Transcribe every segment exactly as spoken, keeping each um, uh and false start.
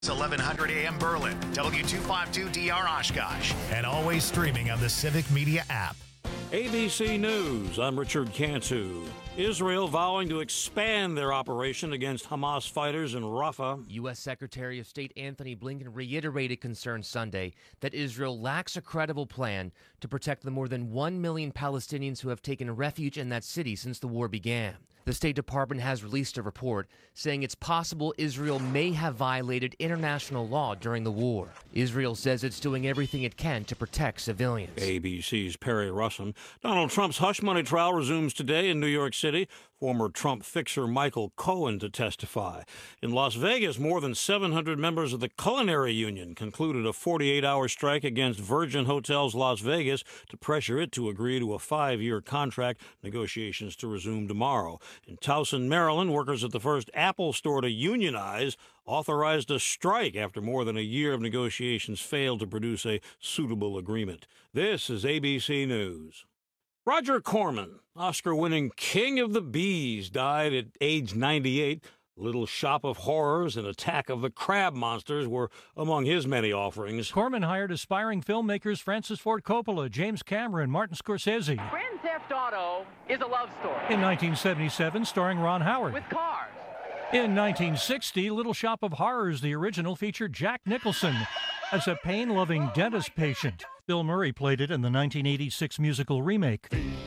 eleven hundred A M Berlin, W two fifty-two D R Oshkosh, and always streaming on the Civic Media app. A B C News, I'm Richard Cantu. Israel vowing to expand their operation against Hamas fighters in Rafah. U S. Secretary of State Anthony Blinken reiterated concerns Sunday that Israel lacks a credible plan to protect the more than one million Palestinians who have taken refuge in that city since the war began. The State Department has released a report saying it's possible Israel may have violated international law during the war. Israel says it's doing everything it can to protect civilians. A B C's Perry Russin. Donald Trump's hush money trial resumes today in New York City. Former Trump fixer Michael Cohen to testify. In Las Vegas, more than seven hundred members of the Culinary Union concluded a forty-eight hour strike against Virgin Hotels Las Vegas to pressure it to agree to a five-year contract. Negotiations to resume tomorrow. In Towson, Maryland, workers at the first Apple store to unionize authorized a strike after more than a year of negotiations failed to produce a suitable agreement. This is A B C News. Roger Corman, Oscar-winning King of the Bees, died at age ninety-eight. Little Shop of Horrors and Attack of the Crab Monsters were among his many offerings. Corman hired aspiring filmmakers Francis Ford Coppola, James Cameron, Martin Scorsese. Grand Theft Auto is a love story. In nineteen seventy-seven, starring Ron Howard. With cars. In nineteen sixty, Little Shop of Horrors, the original, featured Jack Nicholson as a pain-loving dentist patient. Bill Murray played it in the nineteen eighty-six musical remake.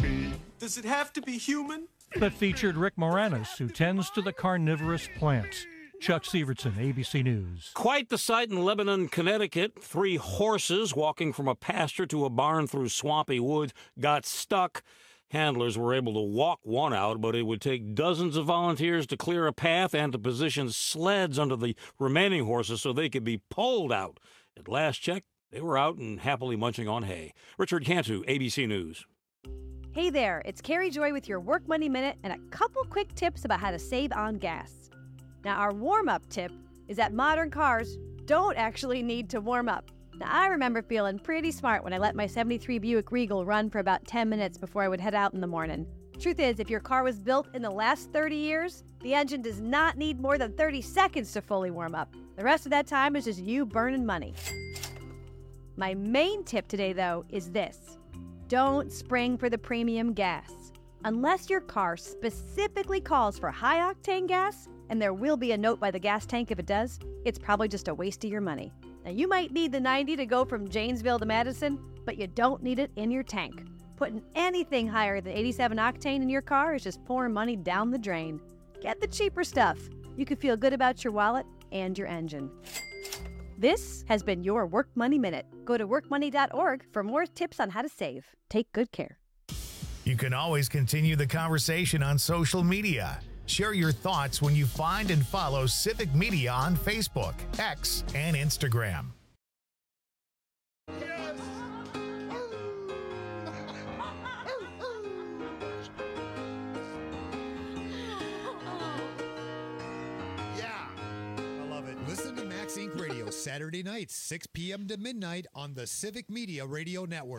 Does it have to be human? That featured Rick Moranis, who tends to the carnivorous plants. Chuck Severson, A B C News. Quite the sight in Lebanon, Connecticut. Three horses walking from a pasture to a barn through swampy woods got stuck. Handlers were able to walk one out, but it would take dozens of volunteers to clear a path and to position sleds under the remaining horses so they could be pulled out. At last check, they were out and happily munching on hay. Richard Cantu, A B C News. Hey there, it's Carrie Joy with your Work Money Minute and a couple quick tips about how to save on gas. Now, our warm-up tip is that modern cars don't actually need to warm up. Now, I remember feeling pretty smart when I let my seventy-three Buick Regal run for about ten minutes before I would head out in the morning. Truth is, if your car was built in the last thirty years, the engine does not need more than thirty seconds to fully warm up. The rest of that time is just you burning money. My main tip today, though, is this. Don't spring for the premium gas. Unless your car specifically calls for high-octane gas, and there will be a note by the gas tank if it does, it's probably just a waste of your money. Now, you might need the ninety to go from Janesville to Madison, but you don't need it in your tank. Putting anything higher than eighty-seven octane in your car is just pouring money down the drain. Get the cheaper stuff. You can feel good about your wallet and your engine. This has been your Work Money Minute. Go to work money dot org for more tips on how to save. Take good care. You can always continue the conversation on social media. Share your thoughts when you find and follow Civic Media on Facebook, X, and Instagram. Listen to Max Incorporated. Radio Saturday nights, six p.m. to midnight on the Civic Media Radio Network.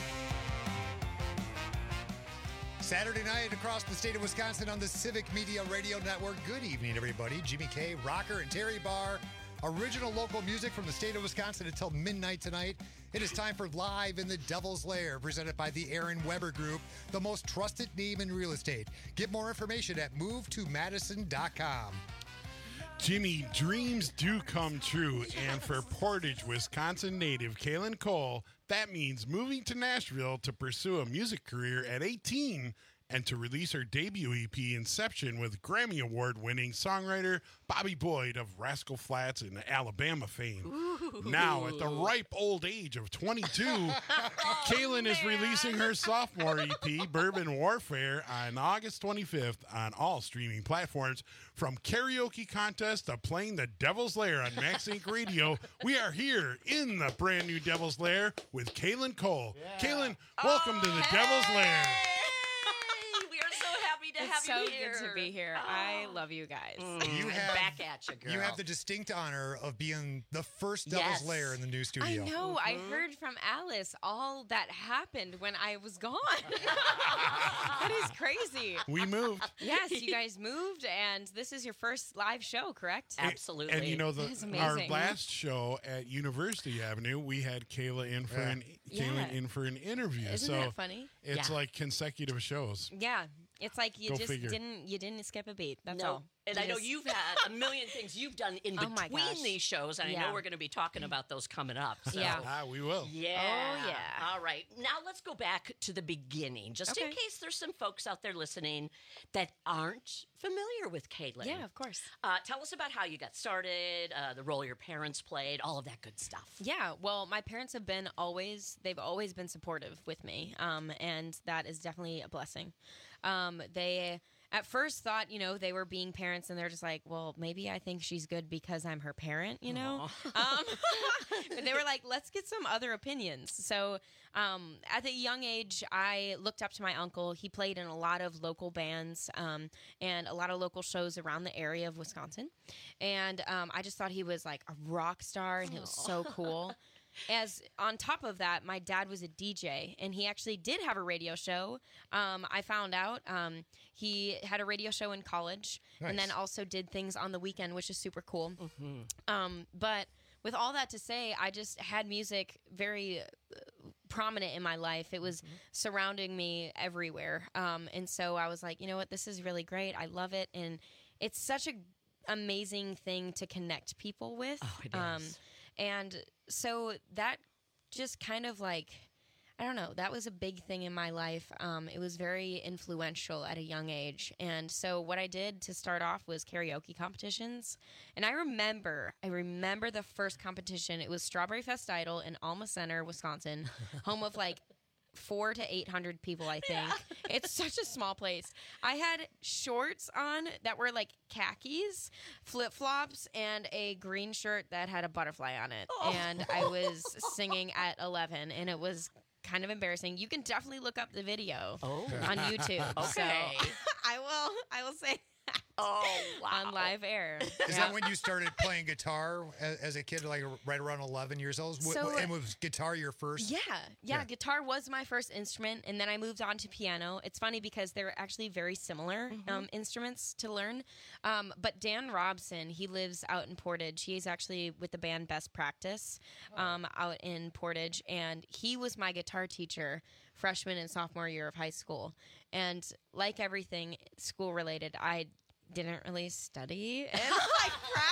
Saturday night across the state of Wisconsin on the Civic Media Radio Network. Good evening, everybody. Jimmy K, Rocker, and Terry Barr. Original local music from the state of Wisconsin until midnight tonight. It is time for Live in the Devil's Lair, presented by the Aaron Weber Group, the most trusted name in real estate. Get more information at move to madison dot com. Jimmy, dreams do come true, and for Portage, Wisconsin native Kaylin Cole, that means moving to Nashville to pursue a music career at eighteen and to release her debut E P, Inception, with Grammy Award-winning songwriter Bobby Boyd of Rascal Flatts and Alabama fame. Ooh. Now, at the ripe old age of twenty-two, oh, Kaylin is releasing her sophomore E P, Bourbon Warfare, on August twenty-fifth on all streaming platforms. From karaoke contest to playing the Devil's Lair on Max Incorporated Radio, we are here in the brand new Devil's Lair with Kaylin Cole. Yeah. Kaylin, welcome oh, to the hey. Devil's Lair. We are so happy to it's have so you here. good to be here. Oh. I love you guys. Mm, You have back at you, girl. You have the distinct honor of being the first Devil's Yes. Lair in the new studio. I know. Mm-hmm. I heard from Alice all that happened when I was gone. That is crazy. We moved. Yes, you guys moved, and this is your first live show, correct? Absolutely. And you know, the That is our amazing. last show at University Avenue, we had Kayla in for Yeah. an Kayla Yeah. in for an interview. Isn't so that funny? it's Yeah. like consecutive shows. Yeah. It's like you Go just figure. didn't you didn't skip a beat. That's no. all. And You I know just- you've had a million things you've done in Oh my between gosh. these shows, and I Yeah. know we're going to be talking about those coming up. So. Yeah. Ah, we will. Yeah. Oh, yeah. All right. Now let's go back to the beginning, just in Okay. case there's some folks out there listening that aren't familiar with Caitlin. Yeah, of course. Uh, tell us about how you got started, uh, the role your parents played, all of that good stuff. Yeah, well, my parents have been always, they've always been supportive with me, um, and that is definitely a blessing. Um, they at first thought, you know, they were being parents, and they're just like, well, maybe I think she's good because I'm her parent, you know? Um, but they were like, let's get some other opinions. So um, at a young age, I looked up to my uncle. He played in a lot of local bands um, and a lot of local shows around the area of Wisconsin. And um, I just thought he was like a rock star, and it was so cool. As on top of that, my dad was a D J, and he actually did have a radio show. Um, I found out um, he had a radio show in college, and then Nice. also did things on the weekend, which is super cool. Um, but with all that to say, I just had music very uh, prominent in my life. It was surrounding me everywhere, um, and so I was like, you know what, this is really great. I love it, and it's such a amazing thing to connect people with. Oh, it Um, is. and so that just kind of like, I don't know, that was a big thing in my life. Um, it was very influential at a young age. And so what I did to start off was karaoke competitions. And I remember, I remember the first competition. It was Strawberry Fest Idol in Alma Center, Wisconsin, home of like four to eight hundred people, I think. It's such a small place. I had shorts on that were like khakis, flip flops, and a green shirt that had a butterfly on it. Oh. And I was singing at eleven, and it was kind of embarrassing. You can definitely look up the video Oh. on YouTube. Okay. So I will. I will say. Oh, wow. On live air. Is Yeah. that when you started playing guitar as, as a kid, like right around eleven years old? W- So- and was guitar your first? Yeah, yeah, Yeah. Guitar was my first instrument, and then I moved on to piano. It's funny because they're actually very similar um, instruments to learn. Um, but Dan Robson, he lives out in Portage. He's actually with the band Best Practice um, out in Portage, and he was my guitar teacher freshman and sophomore year of high school. And like everything school related, I didn't really study and like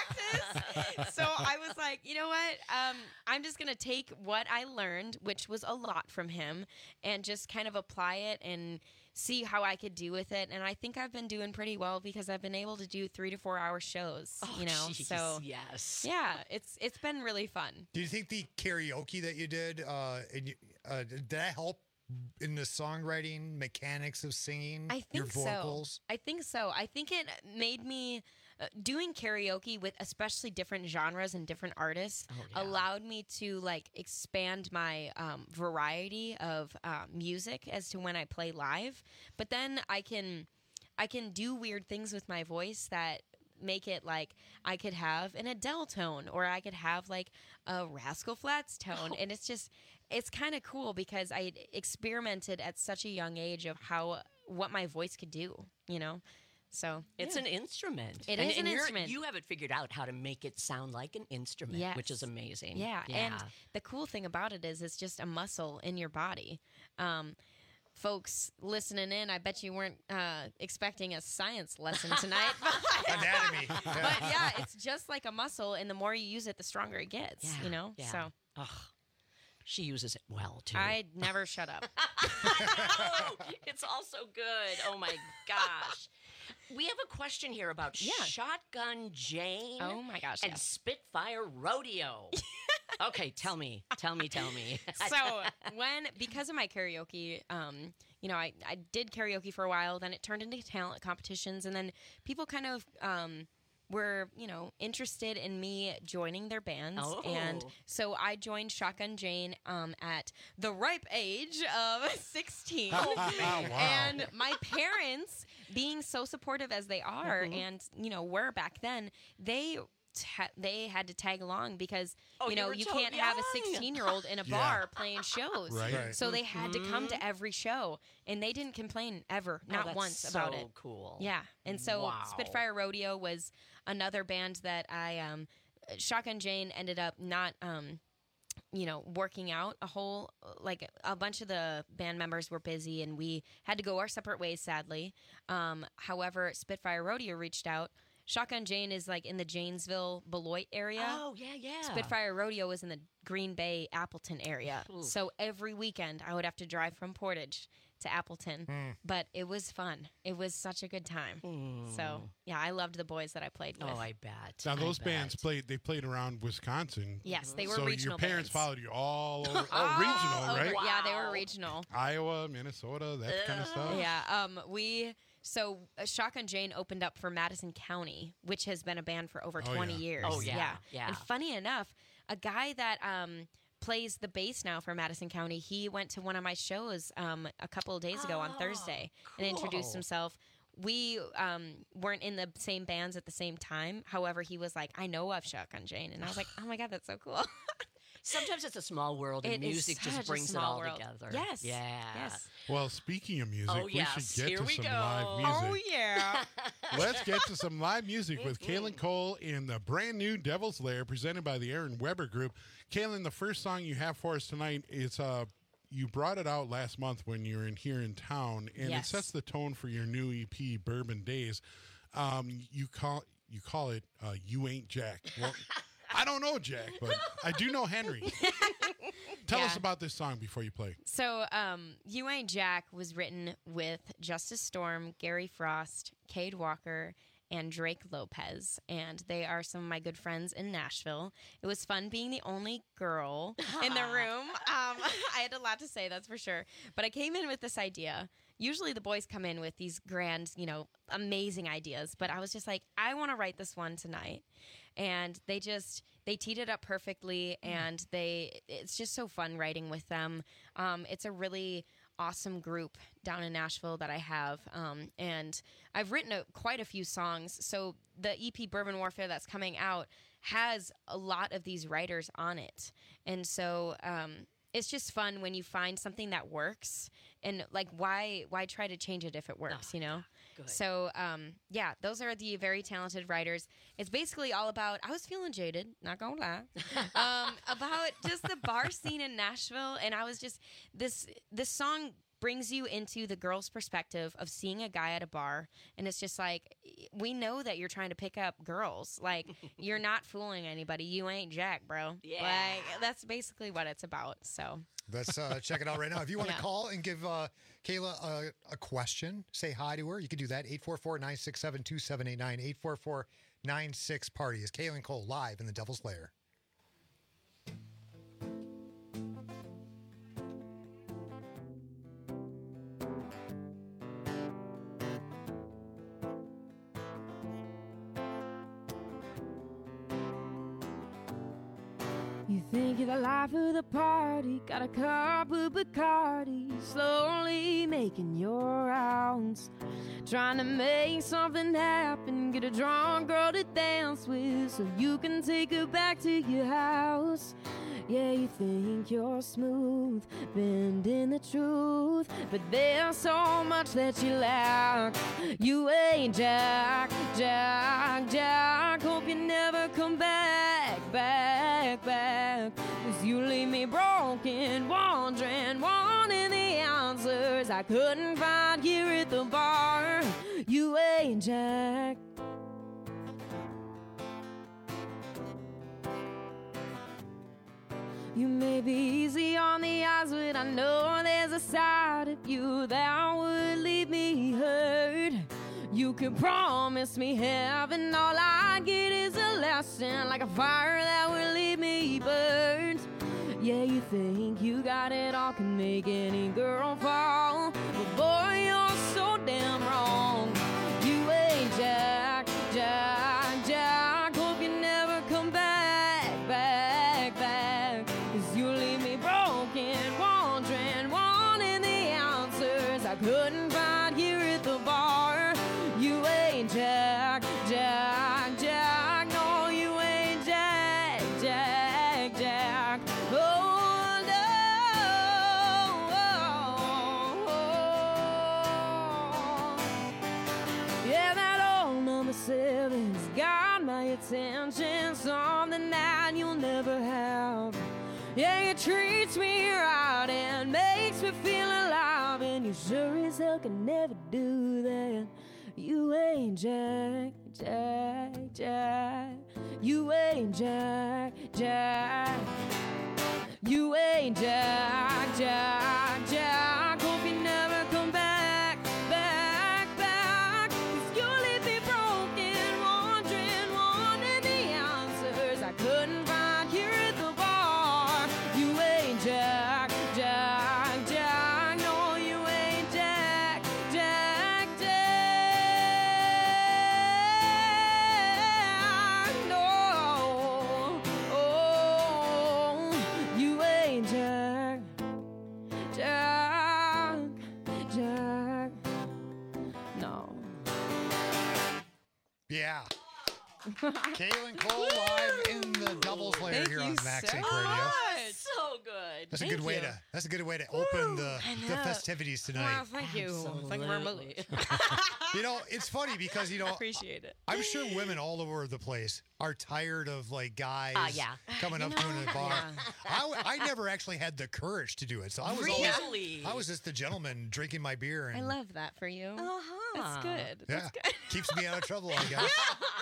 practice. So I was like, you know what? Um, I'm just gonna take what I learned, which was a lot from him, and just kind of apply it and see how I could do with it. And I think I've been doing pretty well because I've been able to do three to four hour shows. Oh, you know, geez, so yes. yeah, it's it's been really fun. Do you think the karaoke that you did, uh, and you, uh, did that help in the songwriting mechanics of singing? I think your vocals? so. I think so. I think it made me uh, doing karaoke with especially different genres and different artists Oh, yeah. allowed me to like expand my um, variety of uh, music as to when I play live. But then I can I can do weird things with my voice that make it like I could have an Adele tone, or I could have like a Rascal Flatts tone. And it's just, it's kind of cool because I experimented at such a young age of how, what my voice could do, you know? So It's yeah. an instrument. It and, is an and you're- instrument. You have it figured out how to make it sound like an instrument, Yes. which is amazing. Yeah. And the cool thing about it is it's just a muscle in your body. Um, folks listening in, I bet you weren't uh, expecting a science lesson tonight. Anatomy. But yeah, it's just like a muscle, and the more you use it, the stronger it gets, Yeah, you know? yeah. So Ugh. She uses it well, too. I never shut up. Oh, it's all so good. Oh, my gosh. We have a question here about Yeah. Shotgun Jane. Oh, my gosh, And yes. Spitfire Rodeo. Okay, tell me. Tell me, tell me. So when, because of my karaoke, um, you know, I, I did karaoke for a while, then it turned into talent competitions, and then people kind of um, were, you know, interested in me joining their bands. Oh. And so I joined Shotgun Jane um, at the ripe age of sixteen. Oh, wow. And my parents, being so supportive as they are, Mhm. and, you know, were back then, they... Ta- they had to tag along because Oh, you you know were you so can't have a young. sixteen-year-old in a Yeah. bar playing shows. Right. Right. So they had to come Mhm. to every show, and they didn't complain ever, Oh, not that's once so about it. cool. Yeah, and so Wow. Spitfire Rodeo was another band that I um, Shotgun Jane ended up not um, you know, working out a whole, like a bunch of the band members were busy and we had to go our separate ways, sadly. Um, however, Spitfire Rodeo reached out. Shotgun Jane is like in the Janesville, Beloit area. Oh, yeah, yeah. Spitfire Rodeo was in the Green Bay, Appleton area. Ooh. So every weekend I would have to drive from Portage to Appleton. Mm. But it was fun. It was such a good time. So, yeah, I loved the boys that I played with. Oh, I bet. Now those I bands bet. played. They played around Wisconsin. Yes, they were so regional your parents bands. followed you all over. Oh, All regional, over- right? Yeah, they were Wow. regional. Iowa, Minnesota, that kind of stuff. Yeah, um, we so uh, Shotgun Jane opened up for Madison County, which has been a band for over Oh, twenty yeah. years. Oh, yeah, yeah. And funny enough, a guy that um plays the bass now for Madison County, he went to one of my shows um a couple of days ago on Oh, Thursday and introduced cool. himself. We um, weren't in the same bands at the same time. However, he was like, I know of Shotgun Jane. And I was like, oh my God, that's so cool. Sometimes it's a small world, and It is music such just a brings it small all world. together. Yes. Yeah. Yes. Well, speaking of music, Oh, we yes. should get Here to we some go. live music. Oh, yeah. Let's get to some live music with Kaylin Cole in the brand new Devil's Lair presented by the Aaron Weber Group. Kaylin, the first song you have for us tonight is uh, you brought it out last month when you were in here in town, and Yes. it sets the tone for your new E P, Bourbon Days. Um, you call you call it uh, "You Ain't Jack." Well, I don't know Jack, but I do know Henry. Tell Yeah. us about this song before you play. So, um, You Ain't Jack was written with Justice Storm, Gary Frost, Cade Walker, and Drake Lopez, and they are some of my good friends in Nashville. It was fun being the only girl in the room. Um, I had a lot to say, that's for sure. But I came in with this idea. Usually the boys come in with these grand, you know, amazing ideas, but I was just like, I want to write this one tonight. And they just they teed it up perfectly, and they it's just so fun writing with them. Um, it's a really awesome group down in Nashville that I have, um, and I've written a, quite a few songs. So the E P Bourbon Warfare that's coming out has a lot of these writers on it, and so um, it's just fun when you find something that works. And like, why why try to change it if it works, you know? Good. So, um, yeah, those are the very talented writers. It's basically all about, I was feeling jaded, not gonna lie, um, about just the bar scene in Nashville. And I was just, this this song brings you into the girl's perspective of seeing a guy at a bar. And it's just like, we know that you're trying to pick up girls. Like, you're not fooling anybody. You ain't Jack, bro. Yeah. Like, that's basically what it's about. So. Let's uh, check it out right now. If you want to Yeah. call and give uh, Kayla a, a question, say hi to her, you can do that. eight four four, nine six seven, two seven eight nine, eight four four, nine six party is Kaylin Cole live in the Devil's Lair. You think you're the life of the party, got a cup of Bacardi, slowly making your rounds, trying to make something happen, get a drunk girl to dance with so you can take her back to your house. Yeah, you think you're smooth, bending the truth, but there's so much that you lack. You ain't Jack, Jack, Jack, hope you never come back, back, back, 'cause you leave me broken, wondering, wanting the answers I couldn't find here at the bar. You ain't Jack. You may be easy on the eyes, but I know there's a side of you that would leave me hurt. You could promise me heaven, all I get is a lesson, like a fire that will leave me burnt. Yeah, you think you got it all, can make any girl fall, but boy, you're so damn wrong. You ain't Jack, Jack, Jack. attention, something that you'll never have. Yeah, it treats me right and makes me feel alive, and you sure as hell can never do that. You ain't Jack, Jack, Jack. You ain't Jack, Jack. You ain't Jack, Jack, Jack. Hope you never come back, back, back. 'Cause you leave me broken, wondering, wanting the answers I couldn't find here at the bar. You ain't Jack, Jack, Jack. No, you ain't Jack, Jack, Jack. No, oh, you ain't Jack, Jack, Jack. No. Yeah. Kaylin Cole live in the doubles layer Thank here you on Max so Inc. Radio. much. So good. That's a Thank good way you. to. That's a good way to open the, I the know. festivities tonight. Wow, thank you. Thank you very much. You know, it's funny because you know, Appreciate it. I'm sure women all over the place are tired of like guys Uh, yeah. coming You up to them in a know, bar. yeah. I, w- I never actually had the courage to do it, so I was Really? always I was just the gentleman drinking my beer and I love that for you. Uh-huh. That's good. yeah, That's good. keeps me out of trouble, I guess.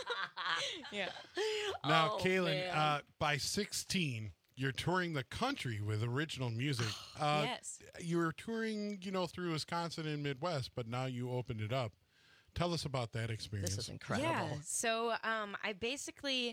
Yeah. Now, Oh, Kaylin, man. uh, by sixteen, you're touring the country with original music. Uh, Yes. You were touring, you know, through Wisconsin and Midwest, but now you opened it up. Tell us about that experience. This is incredible. Yeah. So um, I basically,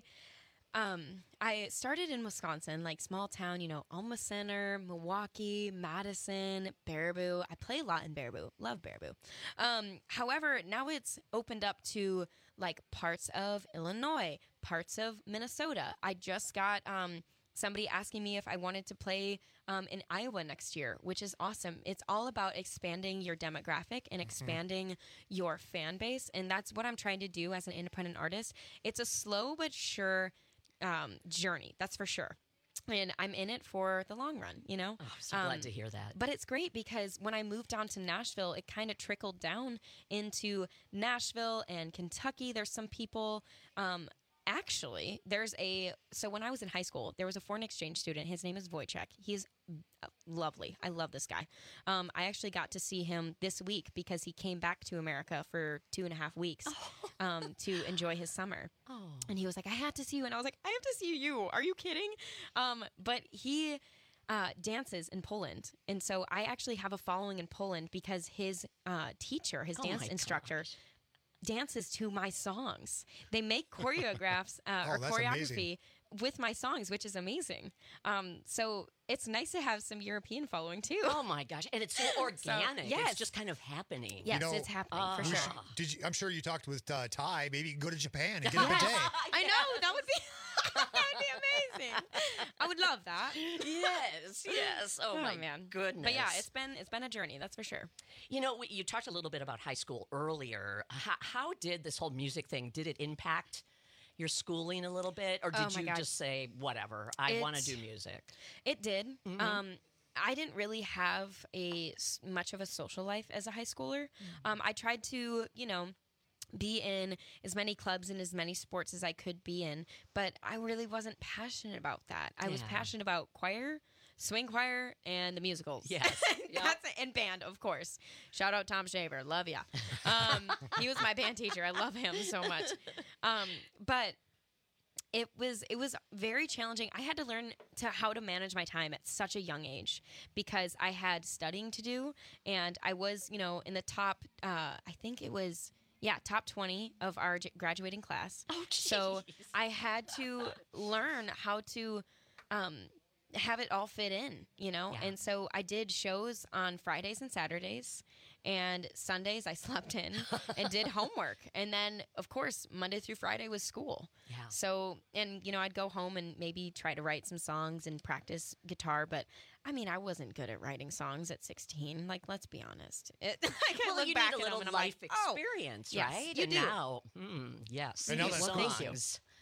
um, I started in Wisconsin, like small town, you know, Alma Center, Milwaukee, Madison, Baraboo. I play a lot in Baraboo. Love Baraboo. Um, however, now it's opened up to like parts of Illinois, parts of Minnesota. I just got um, somebody asking me if I wanted to play um, in Iowa next year, which is awesome. It's all about expanding your demographic and expanding your fan base. And that's what I'm trying to do as an independent artist. It's a slow but sure um, journey, that's for sure. And I'm in it for the long run, you know? Oh, I'm so Um, glad to hear that. But it's great because when I moved down to Nashville, it kind of trickled down into Nashville and Kentucky. There's some people, um, actually, there's a, so when I was in high school, there was a foreign exchange student. His name is Wojciech. He's uh, lovely. I love this guy. Um, I actually got to see him this week because he came back to America for two and a half weeks um, to enjoy his summer. Oh. And he was like, I had to see you. And I was like, I have to see you. Are you kidding? Um, but he uh, dances in Poland. And so I actually have a following in Poland because his uh, teacher, his Oh dance my instructor, gosh. dances to my songs. They make choreographs uh, Oh, or that's choreography amazing. with my songs, which is amazing. Um, so it's nice to have some European following too. Oh my gosh. And it's so organic. yes. It's just kind of happening. Yes, know, it's happening for We sure. should- Did you, I'm sure you talked with uh, Ty. Maybe you can go to Japan and get a bidet. I know that would be that would be amazing. I would love that. Yes, yes. Oh, Oh, my man. goodness. But yeah, it's been it's been a journey, that's for sure. You know, we- you talked a little bit about high school earlier. How, how did this whole music thing, did it impact your schooling a little bit? Or Oh, did my you God. just say, whatever, I want to It's- do music? It did. Mhm. Um, I didn't really have a s- much of a social life as a high schooler. Um, I tried to, you know, be in as many clubs and as many sports as I could be in, but I really wasn't passionate about that. I was Yeah. passionate about choir, swing choir, and the musicals. Yes. Yep. That's it. And band, of course. Shout out Tom Shaver. Love ya. Um, he was my band teacher. I love him so much. Um, but it was it was very challenging. I had to learn to how to manage my time at such a young age because I had studying to do, and I was, you know, in the top. Uh, I think it was yeah, top twenty of our j- graduating class. Oh, so jeez. I had to learn how to. Um, have it all fit in, you know? Yeah. And so I did shows on Fridays and Saturdays, and Sundays I slept in and did homework. And then, of course, Monday through Friday was school. Yeah. So, and, you know, I'd go home and maybe try to write some songs and practice guitar, but I mean, I wasn't good at writing songs at sixteen. Like, let's be honest. It, I can Well, look you back need a at them little and I'm life like, oh, experience, yes, right? you and do. now, mm, yes. And now these that's songs. cool. Thank you.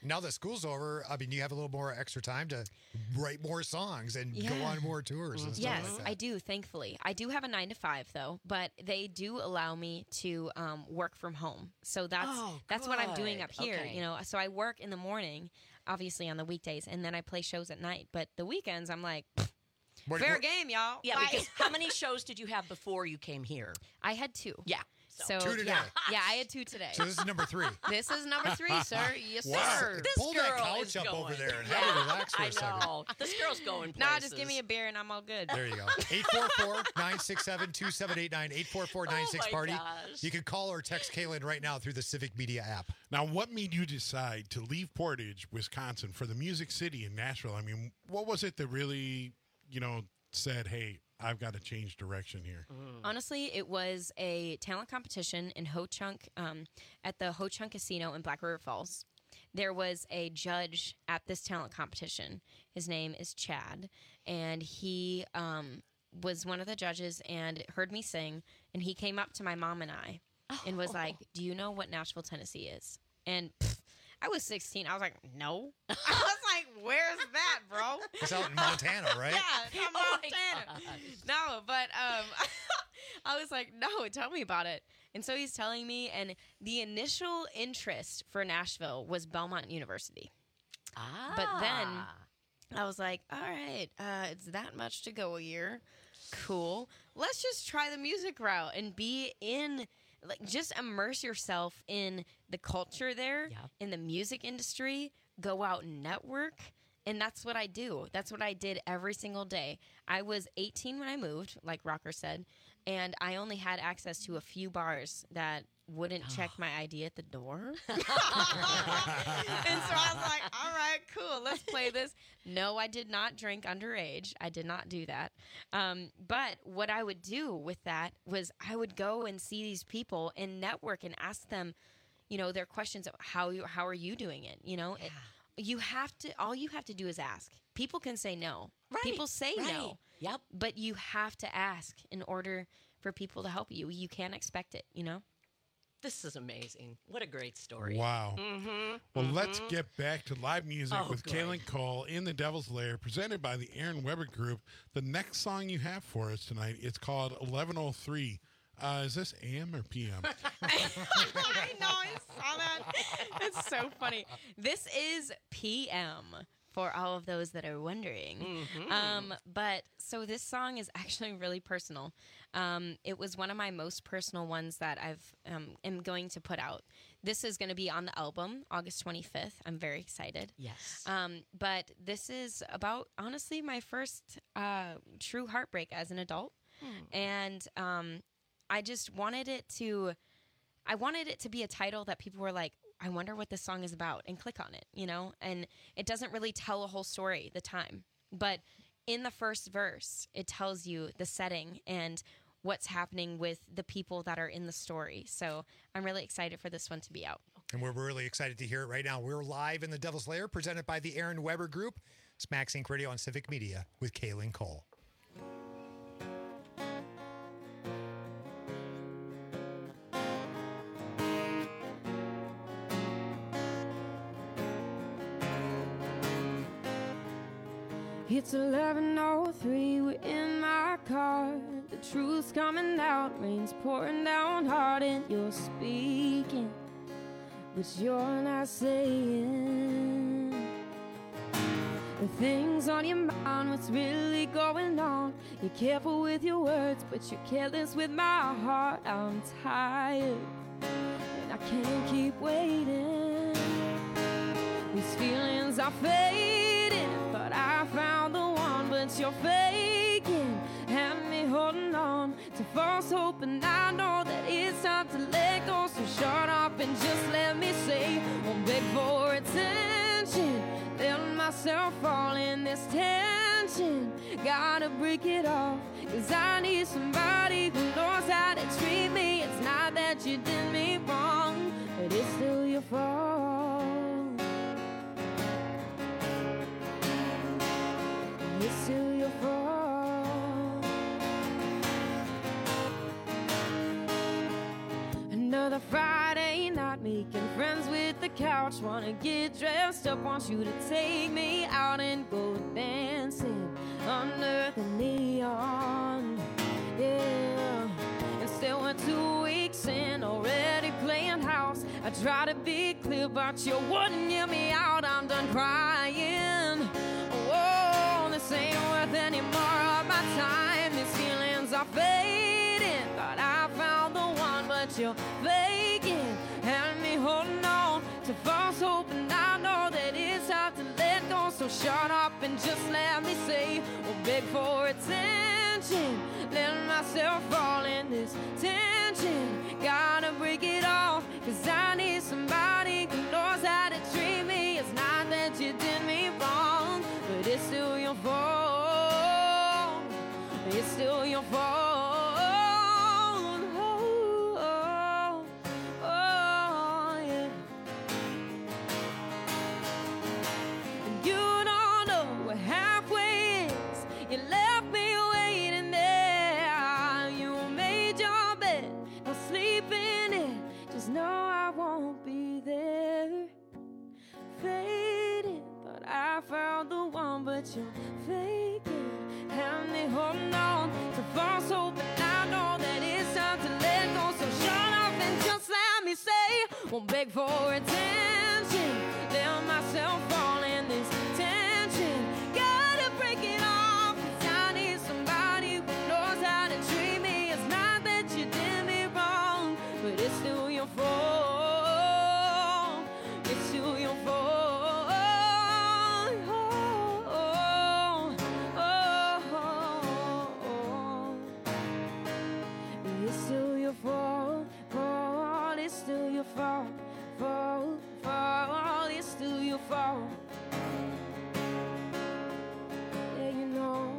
Now that school's over, I mean, you have a little more extra time to write more songs and Yeah. go on more tours and stuff Yes, like that. I do, thankfully. I do have a nine to five though, but they do allow me to um, work from home. So that's Oh, that's what I'm doing good. up here. Okay. You know, so I work in the morning, obviously on the weekdays, and then I play shows at night. But the weekends, I'm like, What- fair what- game, y'all. Yeah, Bye. because how many shows did you have before you came here? I had two. Yeah. So Two today. yeah, yeah, I had two today. So this is number three. This is number three, sir. Yes, Wow. sir. This Pull that girl couch is up going. over there and yeah, have her relax for I a second. know. This girl's going places. Nah, just give me a beer and I'm all good. There you go. eight four four, nine six seven, two seven eight nine, eight four four, nine six Oh, my party. gosh. You can call or text Kaylin right now through the Civic Media app. Now, what made you decide to leave Portage, Wisconsin, for the Music City in Nashville? I mean, what was it that really, you know, said, hey, I've got to change direction here? Honestly, it was a talent competition in Ho Chunk, um, at the Ho Chunk Casino in Black River Falls. There was a judge at this talent competition. His name is Chad, and he um, was one of the judges and heard me sing, and he came up to my mom and I and was like, do you know what Nashville, Tennessee is? And pff, I was sixteen. I was like, no. I was like, where's that, bro? It's out in Montana, right? Yeah, from Oh my Montana. No, but um, I was like, no, tell me about it. And so he's telling me, and the initial interest for Nashville was Belmont University. Ah. But then I was like, all right, uh, it's that much to go a year. Cool. Let's just try the music route and be in, like, just immerse yourself in the culture there, Yep. in the music industry, go out and network. And that's what I do. That's what I did every single day. I was eighteen when I moved, like Rocker said, and I only had access to a few bars that wouldn't check my I D at the door. And so I was like, all right, cool, let's play this. No, I did not drink underage. I did not do that. Um, but what I would do with that was I would go and see these people and network and ask them, you know, their questions of how you, how are you doing it? You know, it, you have to, all you have to do is ask. People can say no. Right, People say right. no. Yep. But you have to ask in order for people to help you. You can't expect it, you know? This is amazing. What a great story. Wow. Mm-hmm. Well, let's get back to live music Oh, with good. Kaylin Cole in the Devil's Lair, presented by the Aaron Weber Group. The next song you have for us tonight, it's called eleven oh three. Uh, is this A M or P M? I know, I saw that. It's so funny. This is P M for all of those that are wondering. Mm-hmm. Um, but so this song is actually really personal. Um, it was one of my most personal ones that I've um, am going to put out. This is going to be on the album August twenty-fifth. I'm very excited. Yes. Um, but this is about, honestly, my first uh, true heartbreak as an adult. Hmm. And um, I just wanted it to, I wanted it to be a title that people were like, I wonder what this song is about, and click on it, you know? And it doesn't really tell a whole story, the time. But in the first verse, it tells you the setting and what's happening with the people that are in the story. So I'm really excited for this one to be out. And we're really excited to hear it right now. We're live in the Devil's Lair, presented by the Aaron Weber Group. It's Max Inc Radio on Civic Media with Kaylin Cole. It's eleven oh three, we're in my car. The truth's coming out, rain's pouring down hard, and you're speaking, but you're not saying the things on your mind, what's really going on. You're careful with your words, but you're careless with my heart. I'm tired, and I can't keep waiting. These feelings are fading, but I found the one, but you're faking. Have me holding on to false hope, and I know that it's time to let go. So shut up and just let me say, won't beg for attention. Let myself fall in this tension. Gotta break it off, cause I need somebody who knows how to treat me. It's not that you did me wrong, but it's still your fault. It's still your fault. Another Friday night, making friends with the couch. much wanna get dressed up, want you to take me out and go dancing under the neon. Yeah, and still we're two weeks in, already playing house. I try to be clear, but you wouldn't hear me out. I'm done crying. Oh, this ain't worth any more of my time. These feelings are fading. Thought I found the one, but you're faking. Had me holding on to false hope, and I know that it's hard to let go. So shut up and just let me say, or beg for attention. Let myself fall in this tension. Gotta break it off, cause I need somebody who knows how to treat me. It's not that you did me wrong, but it's still your fault. It's still your fault. Oh, oh, oh, yeah. And you don't know what halfway is. You left me waiting there. You made your bed, I'll sleep in it. Just know I won't be there. Fading, thought I found the one, but you're faking. Had me holding on to false hope, and I know that it's time to let go. So shut up and just let me say, won't beg for attention. Let myself fall in this tension. Gotta break it off, cause I need somebody who knows how to treat me. It's not that you did me wrong, but it's still your fault. It's still your fault. Fault, fault, it's still your fault. Fault, fault, it's still your fault. Yeah, you know.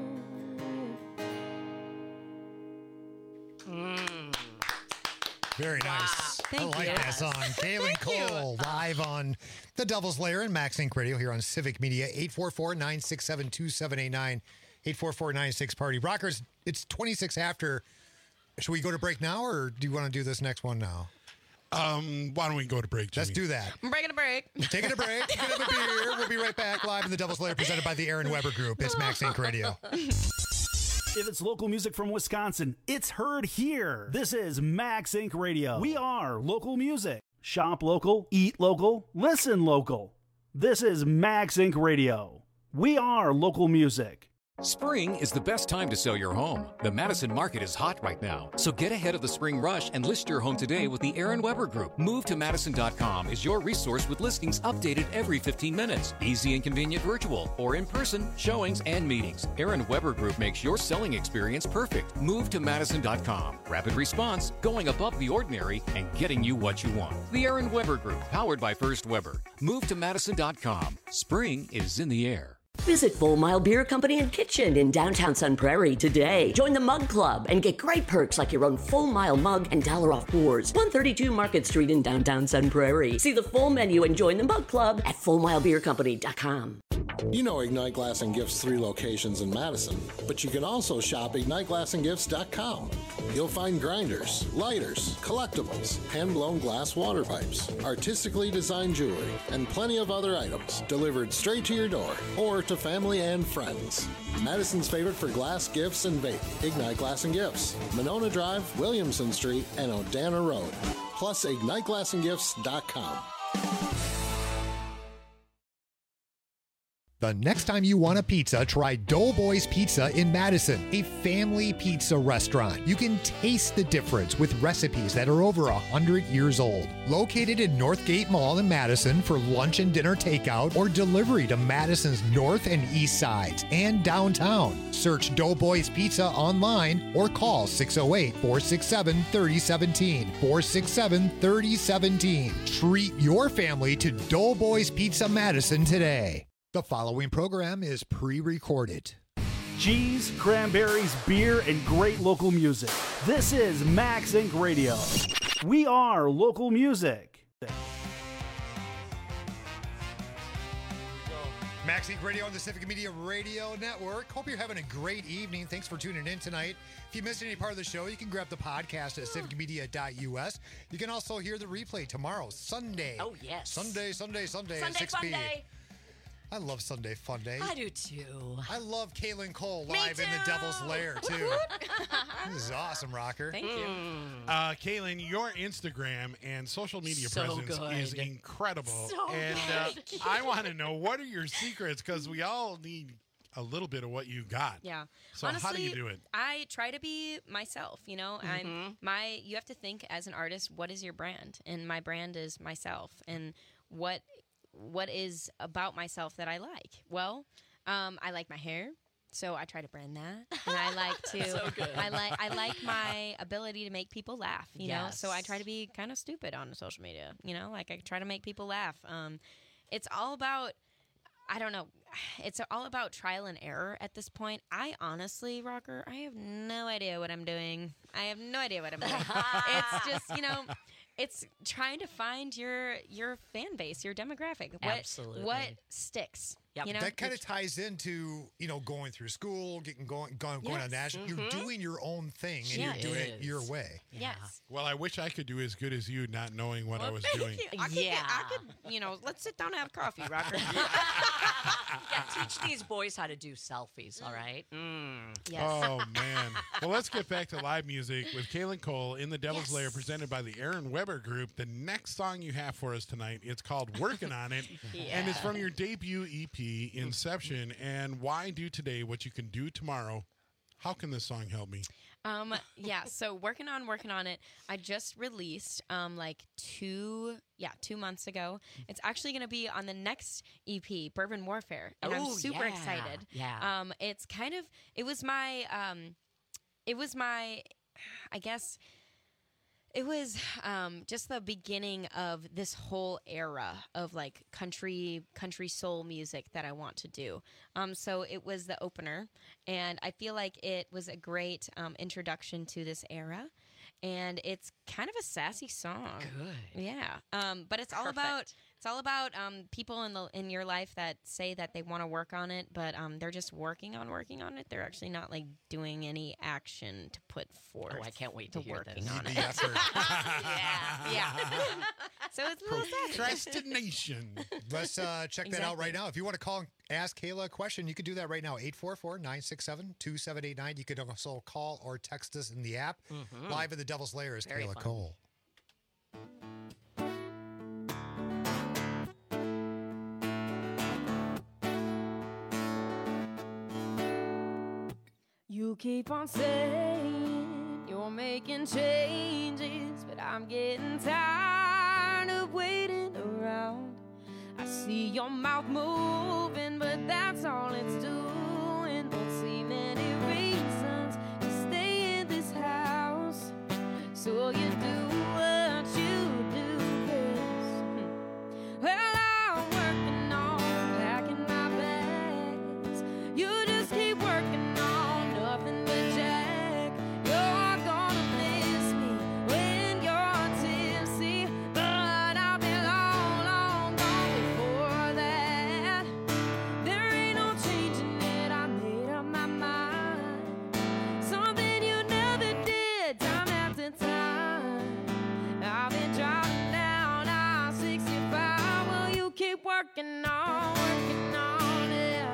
Mm. Very nice. Wow. Thank I like you. that song. Kaylin Cole live on the Devil's Lair and Max Inc Radio here on Civic Media. eight four four, nine six seven, two seven eight nine. eight four four, nine six party. Rockers, it's twenty-six after. Should we go to break now, or do you want to do this next one now? Um, why don't we go to break, Jimmy? Let's do that. I'm breaking a break. Taking a break. Get up a beer. We'll be right back live in the Devil's Lair, presented by the Aaron Weber Group. It's Max Inc Radio. If it's local music from Wisconsin, it's heard here. This is Max Inc Radio. We are local music. Shop local, eat local, listen local. This is Max Inc Radio. We are local music. Spring is the best time to sell your home. The Madison market is hot right now, so get ahead of the spring rush and list your home today with the Aaron Weber Group. Move to Madison dot com is your resource with listings updated every fifteen minutes. Easy and convenient virtual or in-person showings and meetings. Aaron Weber Group makes your selling experience perfect. Move to Madison dot com. Rapid response, going above the ordinary, and getting you what you want. The Aaron Weber Group, powered by First Weber. Move to Madison dot com. Spring is in the air. Visit Full Mile Beer Company and Kitchen in downtown Sun Prairie today. Join the Mug Club and get great perks like your own Full Mile mug and dollar off pours. one thirty-two Market Street in downtown Sun Prairie. See the full menu and join the Mug Club at full mile beer company dot com. You know Ignite Glass and Gifts three locations in Madison, but you can also shop ignite glass and gifts dot com. You'll find grinders, lighters, collectibles, hand-blown glass water pipes, artistically designed jewelry, and plenty of other items delivered straight to your door or to family and friends. Madison's favorite for glass gifts and vape, Ignite Glass and Gifts, Monona Drive, Williamson Street, and Odana Road. Plus ignite glass and gifts dot com. The next time you want a pizza, try Doughboys Pizza in Madison, a family pizza restaurant. You can taste the difference with recipes that are over one hundred years old. Located in Northgate Mall in Madison for lunch and dinner takeout or delivery to Madison's north and east sides and downtown. Search Doughboys Pizza online or call six oh eight, four six seven, three oh one seven, four six seven, three oh one seven. Treat your family to Doughboys Pizza Madison today. The following program is pre-recorded. Cheese, cranberries, beer, and great local music. This is Max Inc Radio. We are local music. Max Inc Radio on the Civic Media Radio Network. Hope you're having a great evening. Thanks for tuning in tonight. If you missed any part of the show, you can grab the podcast at civic media dot u s. You can also hear the replay tomorrow, Sunday. Oh, yes. Sunday, Sunday, Sunday, Sunday at six Fun p.m. Day. I love Sunday Fun Day. I do too. I love Kaylin Cole Me live in the too. Devil's Lair, too. This is awesome, Rocker. Thank you. Uh, Kaylin, your Instagram and social media So presence good. is incredible. So and good. Uh, I want to know, what are your secrets? Because we all need a little bit of what you got. Yeah. So Honestly, how do you do it? I try to be myself, you know. Mm-hmm. I'm my you have to think as an artist, what is your brand? And my brand is myself. And what what is about myself that I like? Well, um, I like my hair. So I try to brand that. And I like to So good. I like I like my ability to make people laugh, you know. So I Yes. try to be kind of stupid on social media, you know? Like I try to make people laugh. Um it's all about I don't know. It's all about trial and error at this point. I honestly, Rocker, I have no idea what I'm doing. I have no idea what I'm doing. It's just, you know, it's trying to find your your fan base, your demographic. What, Absolutely. What sticks? Yep. You know, That kind of Which- ties into, you know, going through school, getting going, going, going on Yes. national. Mhm. You're doing your own thing, and Yeah. you're doing it It your is. way. Yes. Well, I wish I could do as good as you, not knowing what I was Thank doing. you. I could, Yeah. I could, you know, let's sit down and have coffee, Rocker. Yeah, teach these boys how to do selfies, all right? Mm. Yes. Oh, man. Well, let's get back to live music with Kaylin Cole in the Devil's Yes. Lair, presented by the Aaron Weber Group. The next song you have for us tonight, it's called Working on It, and it's from your debut E P, Inception. And why do today what you can do tomorrow? How can this song help me? Um, yeah, so working on working on it. I just released um like two yeah, two months ago. It's actually gonna be on the next E P, Bourbon Warfare. And I'm Oh, super yeah, excited. yeah. Um, it's kind of it was my um it was my I guess it was um, just the beginning of this whole era of like country country soul music that I want to do. Um, so it was the opener, and I feel like it was a great um, introduction to this era. And it's kind of a sassy song. Good. Yeah. Um, but it's all Perfect. about it's all about um, people in the in your life that say that they want to work on it, but um, they're just working on working on it. They're actually not like doing any action to put forth. Oh, I can't wait to hear working this. on The it. effort. Yeah, yeah. So it's a little sad. Procrastination. Let's uh, check that out Exactly. right now. If you want to call and ask Kayla a question, you can do that right now. eight four four, nine six seven, two seven eight nine. You can also call or text us in the app. Mhm. Live at the Devil's Lair is Very Kayla fun. Cole. You keep on saying you're making changes, but I'm getting tired of waiting around. I see your mouth moving, but that's all it's doing. Don't see many reasons to stay in this house, so you do what you do best. Hmm. Well, I'm working on packing my bags. You just keep working on nothing but jack. You're gonna miss me when you're tipsy, but I'll be long, long gone before that. There ain't no changing it, I made up my mind. Something you never did, time after time. I've been driving down I sixty-five. Will you keep working on, working on it?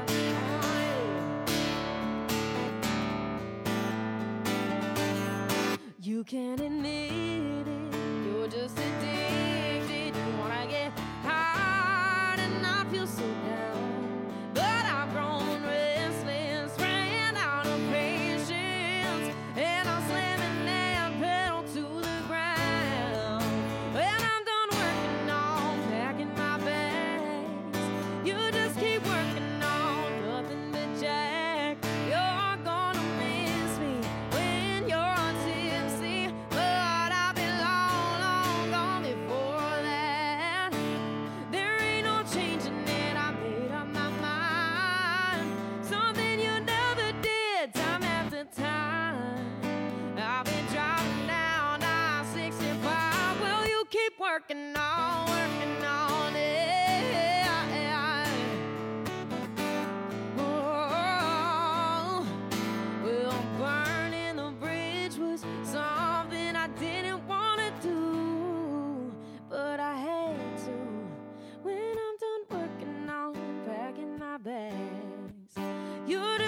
You can't admit it, you're just addicted. You wanna get high and not feel so down. But I've grown restless, ran out of patience, and I'm slamming that pedal to the ground. When I'm done working on packing my bags, you just keep working on nothing but jack. You're gonna miss me when you're tipsy, but I've been long, long gone before that. There ain't no changing it, I made up my mind. Something you never did, time after time. I've been driving down I sixty-five. Will you keep working on, working on it?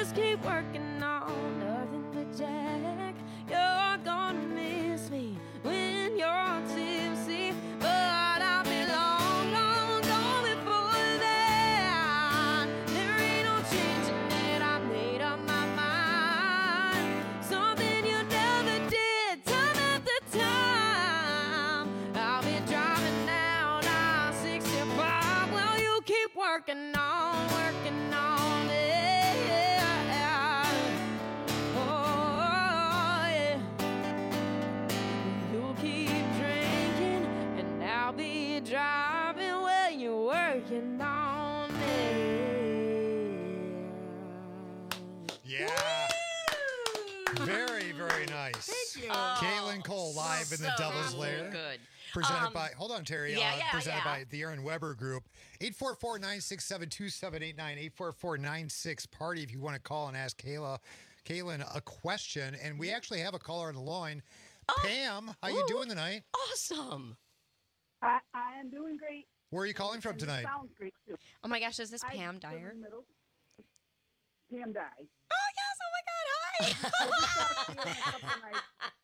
just keep working on nothing but Jack. You're gonna miss me when you're tipsy, but I'll be long, long gone before that. There ain't no changing it, I made up my mind. Something you never did, time after time. I'll be driving down I sixty-five while you keep working on, working on it. Oh, yeah. You'll keep drinking and I'll be driving while you're working on it. Yeah. Very, very nice. Thank you. Kaylin Cole live in the so Devil's Lair. good. Presented Um, by, hold on, Terry. yeah, uh, yeah, presented yeah. by the Aaron Weber Group. eight four four, nine six seven, two seven eight nine, eight four four, nine six party if you want to call and ask Kayla, Kaylin a question. And we actually have a caller on the line. Pam, how you doing tonight? Awesome. I, I am doing great. Where are you calling from And it tonight? Sounds great too. Oh my gosh, is this I Pam live in Dyer? the middle. Pam Dye. Oh yes! Oh my God! Hi.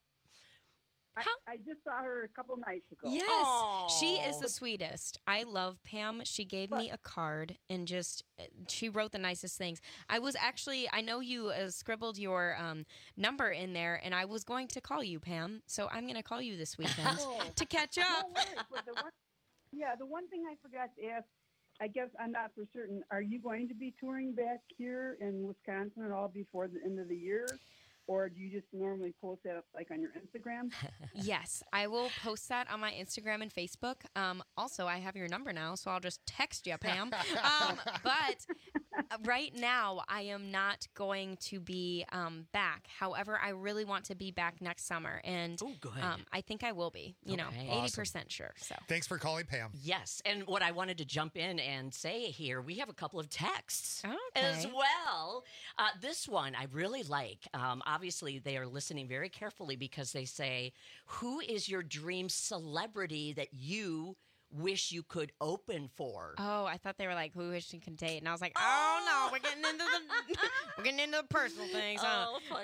I, I just saw her a couple nights ago. Yes, she is the sweetest. I love Pam. She gave me a card and just she wrote the nicest things. I was actually I know you uh, scribbled your um, number in there, and I was going to call you, Pam. So I'm going to call you this weekend Oh. to catch No up. worries, but the one, yeah, the one thing I forgot to ask, I guess I'm not for certain. Are you going to be touring back here in Wisconsin at all before the end of the year? Or do you just normally post that up like on your Instagram? Yes, I will post that on my Instagram and Facebook. Um, also, I have your number now, so I'll just text you, Pam. Um, but right now, I am not going to be um, back. However, I really want to be back next summer, and good. Um, I think I will be. You know, Okay. eighty percent sure. So Thanks for calling, Pam. Yes, and what I wanted to jump in and say here, we have a couple of texts Okay. as well. Uh, this one I really like. Um, obviously, they are listening very carefully because they say, "Who is your dream celebrity that you wish you could open for?" Oh, I thought they were like, who wish you could date? And I was like, oh, no, we're getting into the we're getting into the personal things. Huh? Oh, funny.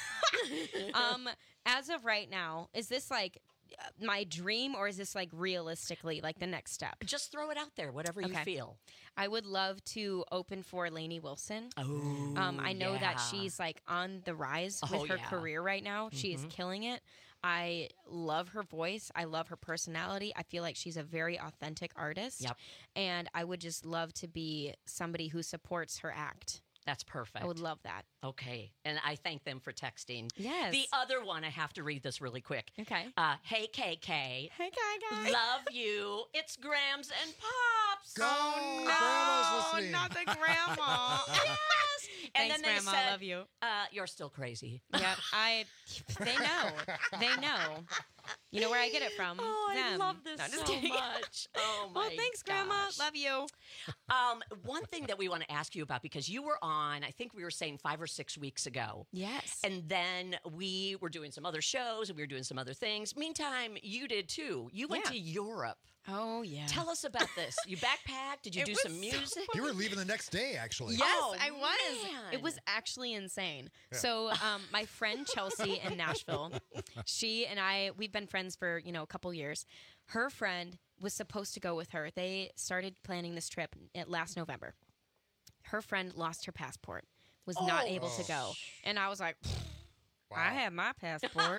No. um, as of right now, is this like uh, my dream, or is this like realistically like the next step? Just throw it out there, whatever you Okay. feel. I would love to open for Lainey Wilson. Oh, Um, I know that yeah. she's like on the rise Oh, with her yeah. career right now. She is Mhm. killing it. I love her voice. I love her personality. I feel like she's a very authentic artist. Yep. And I would just love to be somebody who supports her act. That's perfect. I would love that. Okay, and I thank them for texting. Yes. The other one, I have to read this really quick. Okay. Uh, hey, K K. Hey, K K. Love you. It's Grams and Pops. Go. Oh, Grandma's no, listening. not the grandma. Yes. And Thanks, then they Grandma. said, I love you. Uh, you're still crazy. Yep. I. They know. They know. You know where I get it from? Oh, I Them. love this No, just so kidding. much. Oh, my Well, thanks, Grandma. gosh. Love you. Um, one thing that we want to ask you about, because you were on, I think we were saying five or six weeks ago. Yes. And then we were doing some other shows and we were doing some other things. Meantime, you did too. You went Yeah. to Europe. Oh, yeah. Tell us about this. You backpacked? Did you It do was some so music? You were leaving the next day, actually. Yes, Oh, I was. man. It was actually insane. Yeah. So, um, my friend Chelsea in Nashville, she and I, we've been friends for, you know, a couple years. Her friend was supposed to go with her. They started planning this trip at last November. Her friend lost her passport, was not Oh. able to go. And I was like, Wow. I have my passport.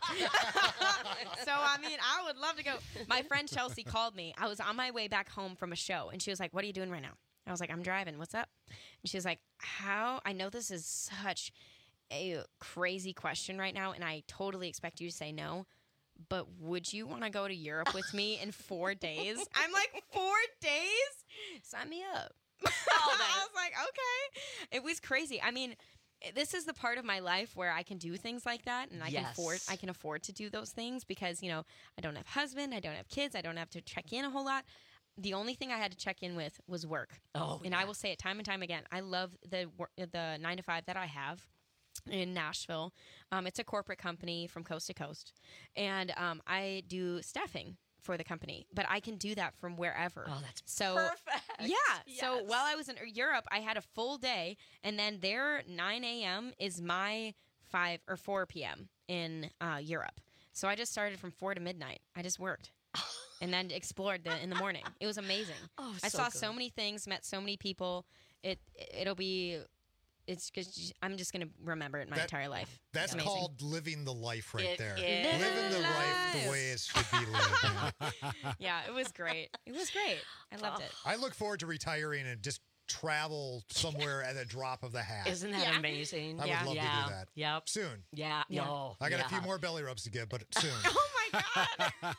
So, I mean, I would love to go. My friend Chelsea called me. I was on my way back home from a show, and she was like, what are you doing right now? I was like, I'm driving. What's up? And she was like, how? I know this is such a crazy question right now, and I totally expect you to say no, but would you want to go to Europe with me in four days? I'm like, four days? Sign me up. I was like, okay. It was crazy. I mean, this is the part of my life where I can do things like that, and I can Yes. afford I can afford to do those things because, you know, I don't have husband, I don't have kids, I don't have to check in a whole lot. The only thing I had to check in with was work. Oh, and I will say it time and time again. I love the wor- the nine to five that I have in Nashville. Um, it's a corporate company from coast to coast, and um, I do staffing for the company, but I can do that from wherever. Oh, that's so perfect. Yeah. Yes. So while I was in Europe, I had a full day, and then their nine a.m. is my five or four p.m. in uh, Europe. So I just started from four to midnight. I just worked. And then explored the, in the morning. It was amazing. Oh, I so saw good. so many things, met so many people. It it'll be, it's just, I'm just gonna remember it my That- entire life. That's It's amazing. called living the life right It there. is. Living the life the Life. way it should be lived. Yeah, it was great. It was great. I loved it. I look forward to retiring and just travel somewhere at a drop of the hat. Isn't that Yeah. amazing? I would yeah. love yeah. to do that. Yep. Soon. Yeah. Yeah. No. I got yeah. a few more belly rubs to give, but soon. Oh my God.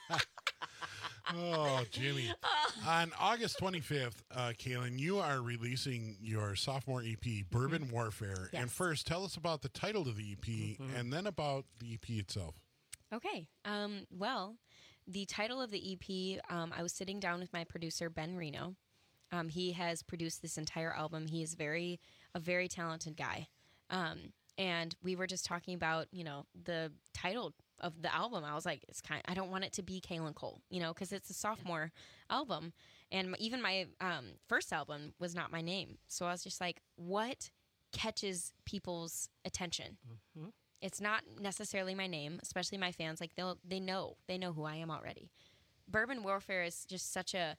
Oh, Jimmy. On August twenty-fifth, uh, Kaylin, you are releasing your sophomore E P, Bourbon Warfare. And Yes. first, tell us about the title of the E P and then about the E P itself. Okay. Um, well, the title of the E P, um, I was sitting down with my producer, Ben Reno. Um, he has produced this entire album. He is very, a very talented guy. Um, and we were just talking about, you know, the title of the album. I was like, it's kind I don't want it to be Kaylin Cole, you know, because it's a sophomore album. And m- even my um, first album was not my name. So I was just like, what catches people's attention? Mhm. It's not necessarily my name, especially my fans. Like they'll they know they know who I am already. Bourbon Warfare is just such a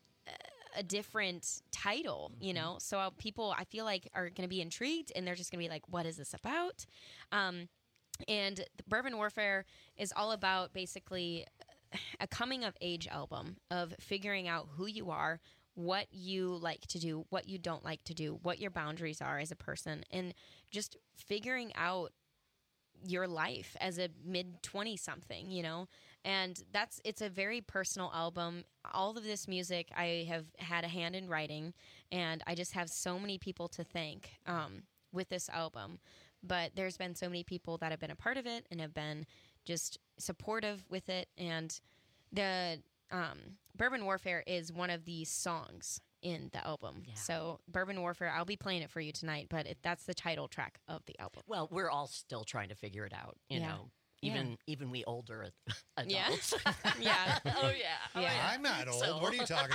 a different title, you know. So uh, people I feel like are going to be intrigued, and they're just going to be like, "What is this about?" Um, and the Bourbon Warfare is all about basically a coming of age album of figuring out who you are, what you like to do, what you don't like to do, what your boundaries are as a person, and just figuring out your life as a mid twenty something, you know. And that's it's a very personal album. All of this music I have had a hand in writing, and I just have so many people to thank um, with this album. But there's been so many people that have been a part of it and have been just supportive with it. And the um, Bourbon Warfare is one of the songs in the album. So Bourbon Warfare, I'll be playing it for you tonight, but it, that's the title track of the album. Well, we're all still trying to figure it out, you Yeah. know. Even Yeah. even we older Yeah. adults. Yeah. Oh yeah. Oh, Yeah. I'm not old. So- What are you talking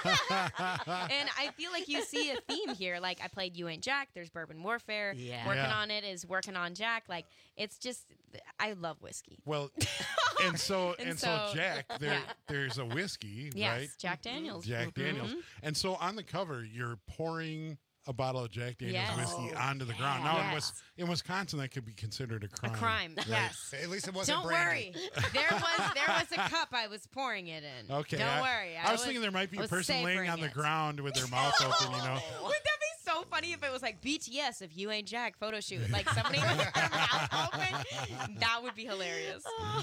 about? And I feel like you see a theme here. Like I played You Ain't Jack. There's Bourbon Warfare. Yeah. Working Yeah. on it is working on Jack. Like it's just, I love whiskey. Well, and so and, And so, so- Jack, there yeah. there's a whiskey, Yes, right? Jack Daniels. Jack Daniels. Mhm. And so on the cover, you're pouring a bottle of Jack Daniels Yes. whiskey Oh, onto the ground. Now, in, yes. Wis- in Wisconsin, that could be considered a crime. A crime, right? yes. At least it wasn't Don't brandy. worry. There was there was a cup I was pouring it in. Okay. Don't I, worry. I was thinking there might be I a was person laying savoring on the it. ground with their mouth open, you know. Wouldn't that be so funny if it was like B T S if You Ain't Jack photo shoot? Like somebody with their mouth open? That would be hilarious.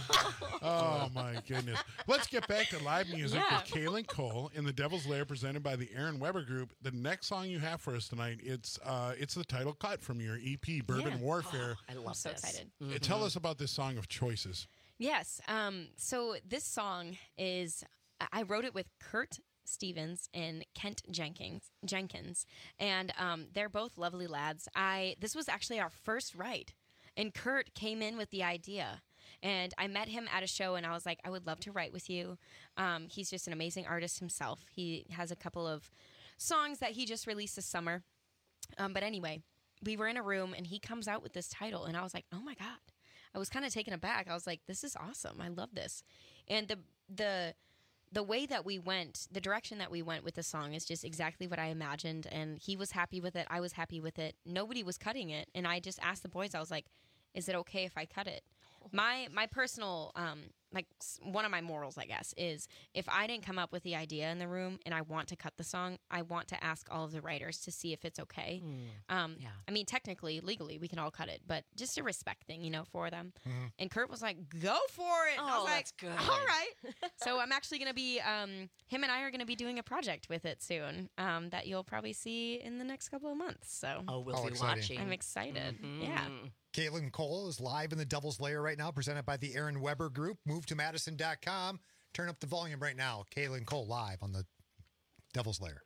Oh my goodness. Let's get back to live music Yeah. with Kaylin Cole in the Devil's Lair presented by the Aaron Weber Group. The next song you have for us tonight, it's uh, it's the title cut from your E P, Bourbon Yeah. Warfare. I love I'm so this. excited. Uh, Tell us about this song of choices. Yes. Um, so this song is, I wrote it with Kurt Stevens and Kent Jenkins. Jenkins, and um, they're both lovely lads. I this was actually our first write, and Kurt came in with the idea. And I met him at a show, and I was like, I would love to write with you. Um, he's just an amazing artist himself. He has a couple of songs that he just released this summer. Um, but anyway, we were in a room, and he comes out with this title, and I was like, oh my God. I was kind of taken aback. I was like, this is awesome. I love this. And the the the way that we went, the direction that we went with the song is just exactly what I imagined. And he was happy with it. I was happy with it. Nobody was cutting it. And I just asked the boys, I was like, is it okay if I cut it? My my personal, um, like s- one of my morals, I guess, is if I didn't come up with the idea in the room and I want to cut the song, I want to ask all of the writers to see if it's okay. Um, yeah. I mean, technically, legally, we can all cut it, but just a respect thing, you know, for them. Mhm. And Kurt was like, go for it. And I Oh, was like, that's good. all right. So I'm actually going to be, um, him and I are going to be doing a project with it soon um, that you'll probably see in the next couple of months. So Oh, we'll How be exciting. watching. I'm excited. Mhm. Yeah. Kaylin Cole is live in the Devil's Lair right now, presented by the Aaron Weber Group. Move to Madison dot com. Turn up the volume right now. Kaylin Cole live on the Devil's Lair.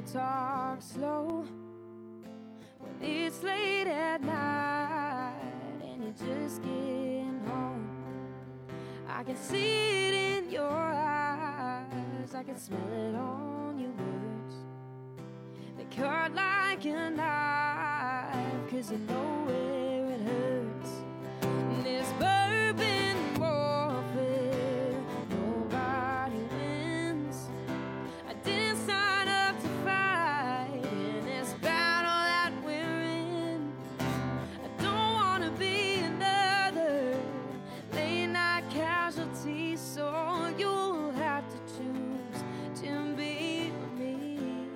talk slow when it's late at night and you're just getting home. I can see it in your eyes, I can smell it on your words. They cut like a knife, cause you know where it hurts. And this bourbon warfare, nobody wins. I didn't sign up to fight in this battle that we're in. I don't wanna be another late night casualty, so you'll have to choose to be with me.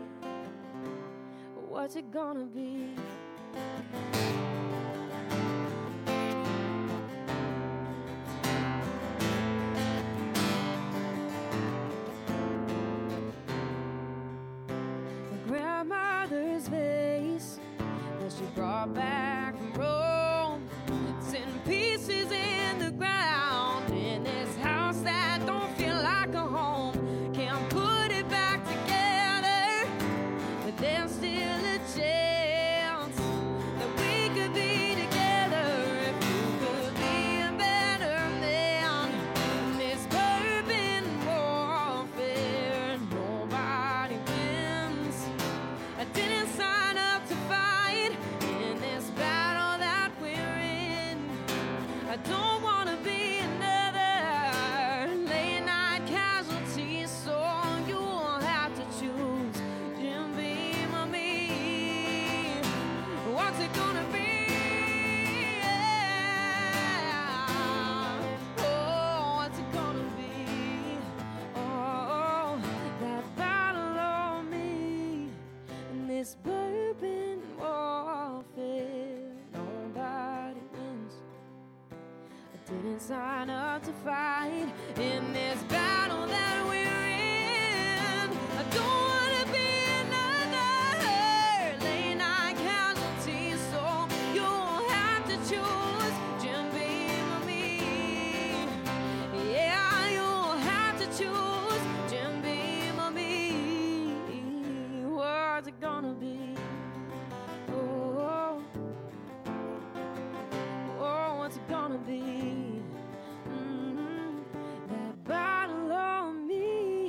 What's it gonna be? My grandmother's vase that she brought back from Rome, it's in pieces in the ground in this house that don't feel like a home. Can't put it back together, but there's still a chance that we could be together if you could be a better man. This bourbon warfare, nobody wins. I didn't sign up to fight in this battle that we're in. I don't wanna be another late night casualty, so you'll have to choose Jim Beam or me. What's it gonna be? Yeah. Oh, what's it gonna be? Oh, that battle on me and this bourbon warfare, nobody wins. I didn't sign up to fight in this battle that we're in. I don't wanna be another late night casualty, so you'll have to choose Jim Beam or me. Yeah, you'll have to choose Jim Beam or me. What's it gonna be? Oh, oh, what's it gonna be? Mm, that battle on me.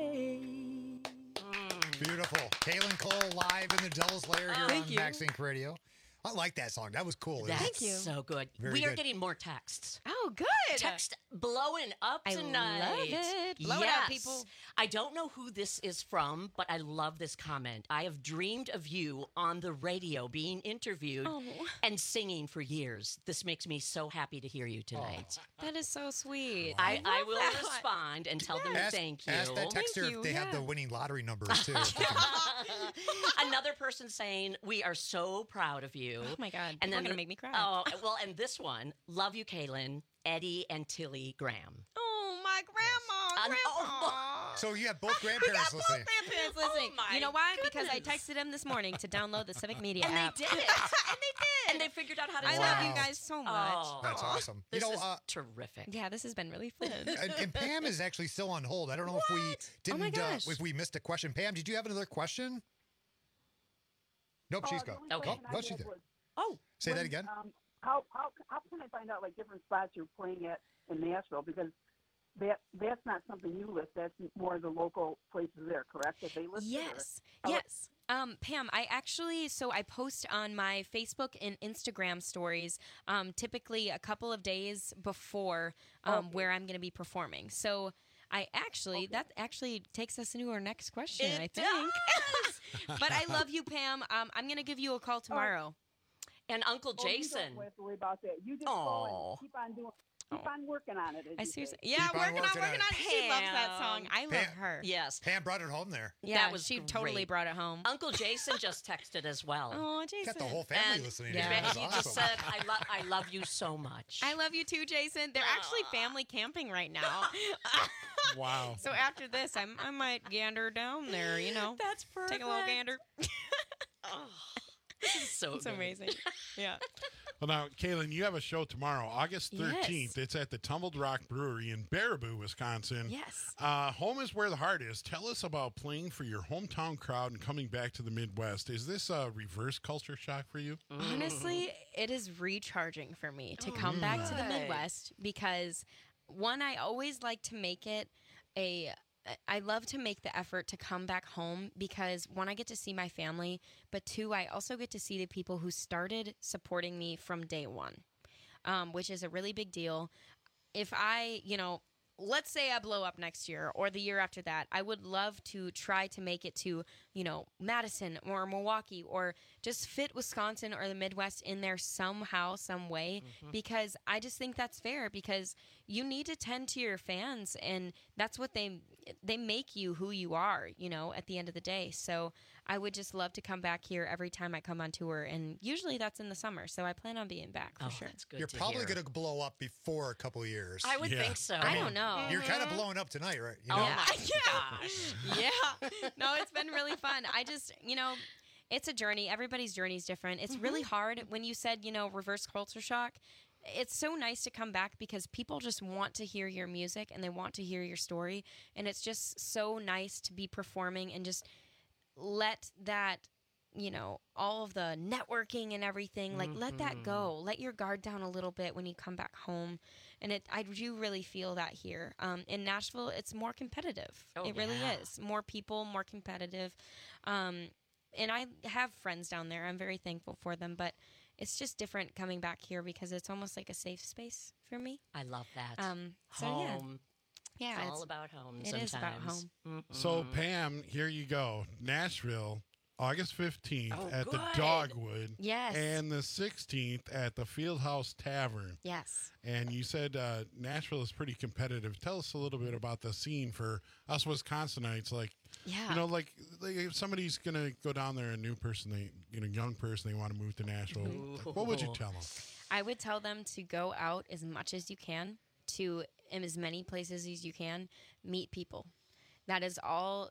Beautiful. Kaylin Cole live in the Devil's Lair here Thank on you. Max Inc Radio. I like that song. That was cool. It That's was- so good. Very we are good. getting more texts. Oh, good. Text blowing up I tonight. love it. Blow it yes. up, people. I don't know who this is from, but I love this comment. I have dreamed of you on the radio being interviewed Oh. and singing for years. This makes me so happy to hear you tonight. That is so sweet. I, I love will that. respond and tell them Ask, thank you. ask that texter Thank you, if they have yeah. the winning lottery numbers too. Another person saying, we are so proud of you. Oh my God. And People are then gonna make me cry. Oh, well, and this one, love you, Kaylin, Eddie and Tilly Graham. Oh, my grandma. An- Grandpa. So you have both grandparents listening. Grandparents listening. my you know why? Because I goodness. texted them this morning to download the Civic Media And app. they did it. and they did. And they figured out how to I do love it. you guys so much. Oh, That's awesome. This you know, is uh, terrific. Yeah, this has been really fun. and, and Pam is actually still on hold. I don't know if we Oh my didn't, uh, gosh. if we missed a question. Pam, did you have another question? Nope, she's Oh, the gone. only Oh, question I no, had she's there. was, Oh, Say when, that again. Um, how how how can I find out like different spots you're playing at in Nashville? Because that that's not something you list. That's more the local places there, correct? That they list. Yes. Or, Yes. Um, Pam, I actually, so I post on my Facebook and Instagram stories um, typically a couple of days before um, Okay. where I'm going to be performing. So I actually, that actually takes us into our next question, It I think. But I love you, Pam. Um, I'm going to give you a call tomorrow. And Uncle Oh, you Jason. don't have to worry about that. You just call Aw. and keep on doing. Keep on working on it. as I you seriously, say. yeah, Keep on working on, working working on on. it. She loves that song. I love Pam- her. Yes. Pam brought it home there. Yeah, that was she great. totally brought it home. Uncle Jason just texted as well. Oh, Jason. Got the whole family And listening. yeah. to you. That's he awesome. just said, I, lo- I love you so much. I love you too, Jason. They're actually family camping right now. Wow. So after this, I'm, I might gander down there, you know. That's perfect. Take a little gander. Oh, this is so It's good. amazing. Yeah. Well, now, Kaylin, you have a show tomorrow, August thirteenth. Yes. It's at the Tumbled Rock Brewery in Baraboo, Wisconsin. Yes. Uh, home is where the heart is. Tell us about playing for your hometown crowd and coming back to the Midwest. Is this a reverse culture shock for you? Honestly, it is recharging for me to come back to the Midwest because, one, I always like to make it a I love to make the effort to come back home because, one, I get to see my family, but two, I also get to see the people who started supporting me from day one, um, which is a really big deal. If I, you know, let's say I blow up next year or the year after that, I would love to try to make it to, you know, Madison or Milwaukee or just fit Wisconsin or the Midwest in there somehow, some way, Mm-hmm. because I just think that's fair because you need to tend to your fans and that's what they, they make you who you are, you know, at the end of the day. So I would just love to come back here every time I come on tour. And usually that's in the summer. So I plan on being back for Oh, sure. that's good You're to probably hear. going to blow up before a couple of years. I would think so. I don't know. You're kind of blowing up tonight, right? You Oh know? my gosh. Yeah. No, it's been really fun. I just, you know, it's a journey. Everybody's journey is different. It's really hard when you said, you know, reverse culture shock. It's so nice to come back because people just want to hear your music and they want to hear your story. And it's just so nice to be performing and just let that, you know, all of the networking and everything, like let that go. Let your guard down a little bit when you come back home. And it, I do really feel that here. Um, in Nashville, it's more competitive. Oh, it really yeah. is. More people, more competitive. Um, and I have friends down there. I'm very thankful for them. But it's just different coming back here because it's almost like a safe space for me. I love that. Um, so home. yeah. Yeah. It's all it's- about home It sometimes. is about home. Mhm. So, Pam, here you go. Nashville, August fifteenth Oh, at the good. Dogwood. Yes. And the sixteenth at the Fieldhouse Tavern. Yes. And you said uh, Nashville is pretty competitive. Tell us a little bit about the scene for us Wisconsinites. Like, Yeah. you know, like, like if somebody's going to go down there, a new person, they, you know, young person, they want to move to Nashville. Like, what would you tell them? I would tell them to go out as much as you can, to in as many places as you can, meet people. That is all.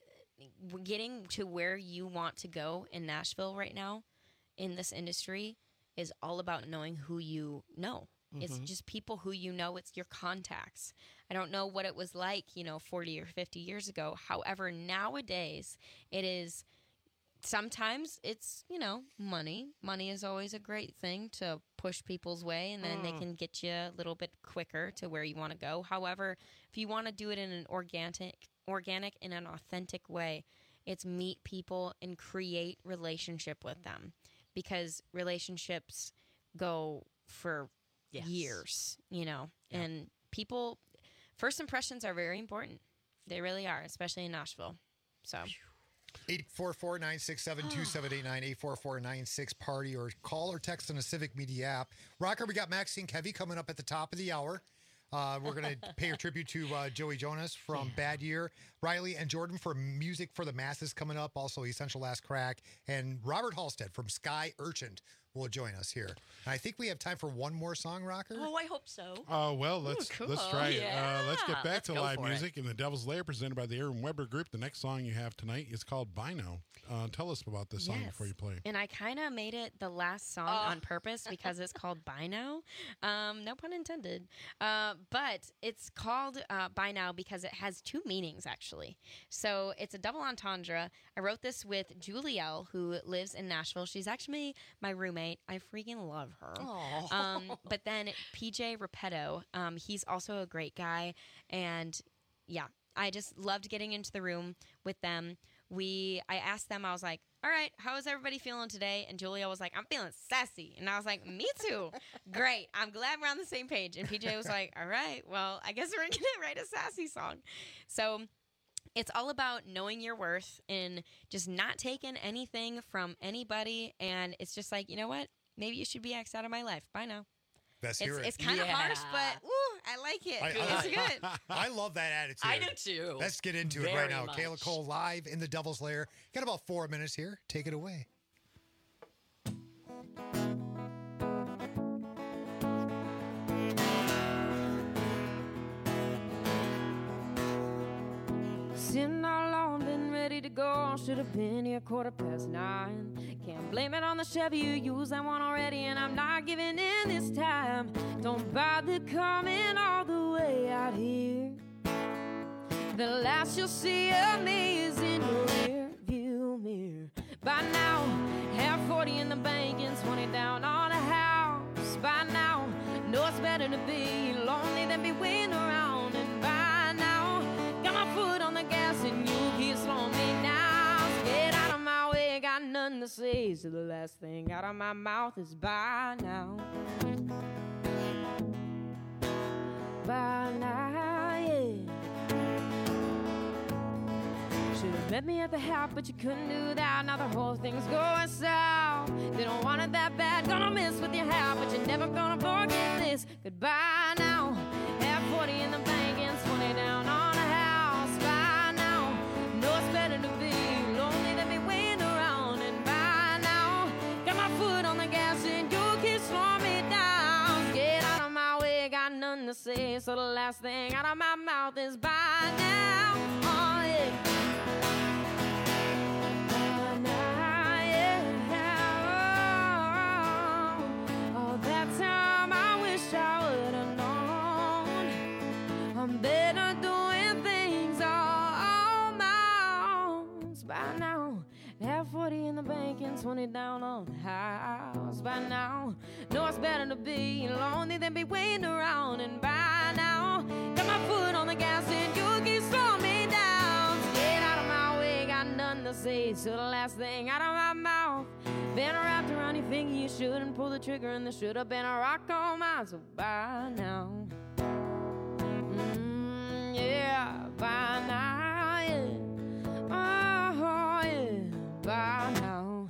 Getting to where you want to go in Nashville right now, in this industry, is all about knowing who you know. It's Mhm. just people who you know. It's your contacts. I don't know what it was like, you know, forty or fifty years ago. However, nowadays it is. Sometimes it's, you know, money. Money is always a great thing to push people's way, and then they Mm. can get you a little bit quicker to where you want to go. However, if you want to do it in an organic, organic and an authentic way, it's meet people and create relationship with them, because relationships go for Yes. years, you know, and people, first impressions are very important. They really are, especially in Nashville. So. eight four four, nine six seven, two seven eight nine, eight four four, nine six party, or call or text on the Civic Media app. Rocker, we got Maxine Kevy coming up at the top of the hour. Uh, we're going to pay a tribute to uh, Joey Jonas from Bad Year. Riley and Jordan for Music for the Masses coming up. Also, Essential Last Crack. And Robert Halstead from Sky Urchin will join us here. And I think we have time for one more song, Rocker. Oh, I hope so. Oh, well, let's cool. let's try it. Uh, let's Yeah, get back let's to go live for it. music and the Devil's Lair presented by the Aaron Weber Group. The next song you have tonight is called By Now. Uh, tell us about this song Yes. before you play. And I kind of made it the last song Oh. on purpose because it's called By Now. Um, no pun intended. Uh, but it's called uh, By Now because it has two meanings, actually. So it's a double entendre. I wrote this with Julielle, who lives in Nashville. She's actually my roommate. I freaking love her. Aw. Um, but then P J Repetto, um, he's also a great guy. And yeah, I just loved getting into the room with them. We, I asked them, I was like, all right, how is everybody feeling today? And Julia was like, I'm feeling sassy. And I was like, me too. Great. I'm glad we're on the same page. And P J was like, all right, well, I guess we're going to write a sassy song. So it's all about knowing your worth and just not taking anything from anybody. And it's just like, you know what? Maybe you should be X out of my life. Bye now. Let's It's, hear it. it's kind of Yeah. harsh, but woo, I like it. I- it's I- good. I love that attitude. I do too. Let's get into it Very right now. much. Kayla Cole live in the Devil's Lair. Got about four minutes here. Take it away. Sitting all alone, been ready to go. Should have been here quarter past nine. Can't blame it on the Chevy you use, I want already, and I'm not giving in this time. Don't bother coming all the way out here. The last you'll see of me is in your rear view mirror. By now, have forty in the bank and twenty down on a house. By now, know it's better to be lonely than be waiting around. And by now, got my foot on the gas and you keep slowing me down. So get out of my way, got nothing to say. So the last thing out of my mouth is bye now. Bye now, yeah. Should've met me at the house, but you couldn't do that. Now the whole thing's going south. They don't want it that bad, gonna miss with your hat, but you're never gonna forget this. Goodbye now. Have forty in the bank and twenty down on a house. By now, know it's better to be lonely than be waiting around. And by now, got my foot on the gas and you keep slowing me down. Get out of my way, got nothing to say. So the last thing out of my mouth is bye now. Oh, yeah. I'm better doing things all my own. By now, have forty in the bank and twenty down on the house. By now, know it's better to be lonely than be waiting around. And by now, got my foot on the gas and you keep slowing me down. So get out of my way, got nothing to say. So the last thing out of my mouth, been wrapped around your finger, you shouldn't pull the trigger, and there should have been a rock on mine. So by now, mm, yeah, by now, yeah, oh, yeah, by now.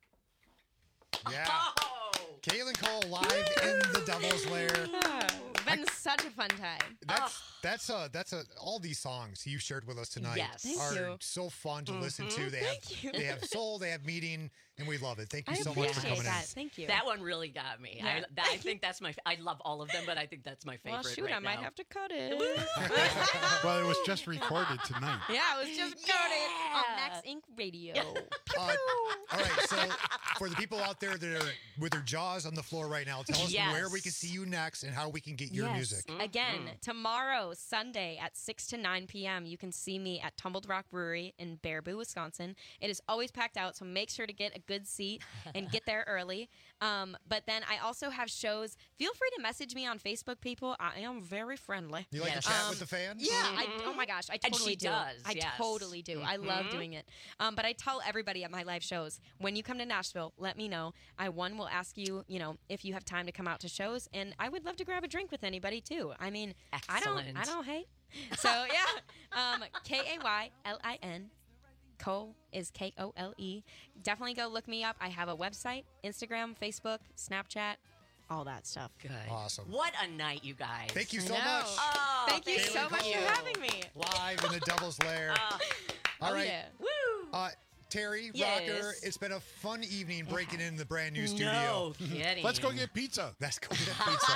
Yeah. Kaylin Cole live in the Devil's Lair. Been such a fun time. That's that's uh that's a all these songs you shared with us tonight Yes. Thank are you. so fun to listen Mhm. to. They have Thank you. they have soul, they have meaning, and we love it. Thank you I so much for appreciate coming that. in. Thank you. That one really got me. Yeah. I, that, I think that's my. I love all of them, but I think that's my favorite. Well, shoot, right I might now. have to cut it. Well, it was just recorded tonight. Yeah, it was just coded on Max Incorporated. Radio. Uh, all right, so for the people out there that are with their jaws on the floor right now, tell us Yes. where we can see you next and how we can get your Yes. music. Again, tomorrow, Sunday at six to nine p.m., you can see me at Tumbled Rock Brewery in Baraboo, Wisconsin. It is always packed out, so make sure to get a good seat and get there early. Um, but then I also have shows. Feel free to message me on Facebook, people. I am very friendly. You like Yes. to chat Um, with the fans? Yeah. I, oh, my gosh. I And totally she do. does, I yes. totally do. I love Mhm. doing it. Um, but I tell everybody at my live shows, when you come to Nashville, let me know. I, one, will ask you, you know, if you have time to come out to shows, and I would love to grab a drink with anybody, too. I mean, I don't, I Excellent. don't hate. So, yeah. Um, K A Y L I N. Cole is K O L E. Definitely go look me up. I have a website, Instagram, Facebook, Snapchat, all that stuff. Good. Awesome. What a night, you guys. Thank you I so know. much. Oh, Thank you Kaylin so much Cole. for having me. Live in the Devil's Lair. Uh, All oh, right. yeah. Woo! Uh, Terry, Yes. Rocker, it's been a fun evening breaking in the brand new studio. No kidding. Let's go get pizza. Let's go get pizza.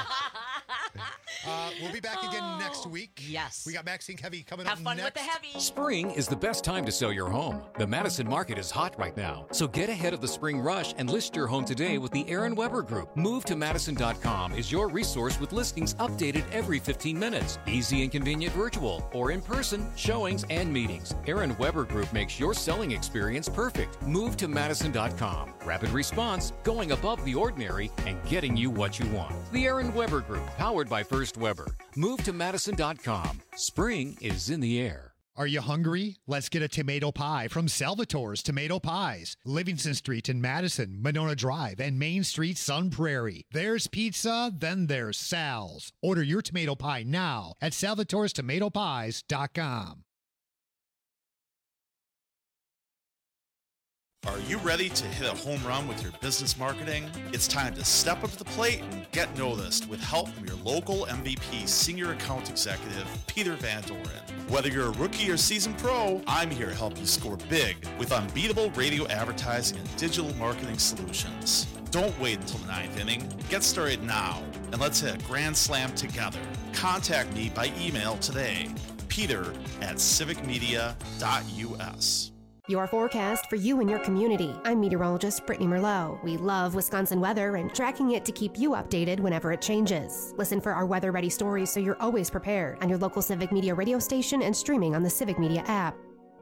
uh, we'll be back again next week. Yes. We got Maxine Heavy coming Have up fun next. with the heavy. Spring is the best time to sell your home. The Madison market is hot right now, so get ahead of the spring rush and list your home today with the Aaron Weber Group. Move to Madison dot com is your resource with listings updated every fifteen minutes. Easy and convenient virtual or in person showings and meetings. Aaron Weber Group makes your selling experience perfect. Move to Madison dot com. Rapid response, going above the ordinary, and getting you what you want. The Aaron Weber Group, powered by First Weber. Move to Madison dot com. Spring is in the air. Are you hungry? Let's get a tomato pie from Salvatore's Tomato Pies. Livingston Street in Madison, Monona Drive, and Main Street, Sun Prairie. There's pizza, then there's Sal's. Order your tomato pie now at salvatores tomato pies dot com. Are you ready to hit a home run with your business marketing? It's time to step up to the plate and get noticed with help from your local M V P Senior Account Executive, Peter Van Doren. Whether you're a rookie or seasoned pro, I'm here to help you score big with unbeatable radio advertising and digital marketing solutions. Don't wait until the ninth inning. Get started now, and let's hit a grand slam together. Contact me by email today, peter at civic media dot u s. Your forecast for you and your community. I'm meteorologist Brittany Merlot. We love Wisconsin weather and tracking it to keep you updated whenever it changes. Listen for our weather-ready stories so you're always prepared on your local Civic Media radio station and streaming on the Civic Media app.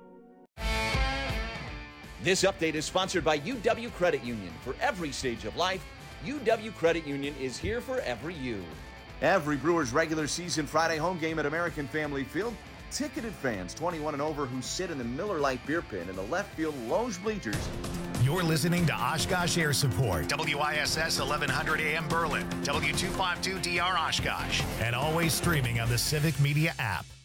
This update is sponsored by U W Credit Union. For every stage of life, U W Credit Union is here for every you. Every Brewers regular season Friday home game at American Family Field, ticketed fans twenty-one and over who sit in the Miller Lite beer pit in the left field lounge bleachers. You're listening to Oshkosh Air Support, W I S S eleven hundred A M Berlin, W two fifty-two D R Oshkosh, and always streaming on the Civic Media app.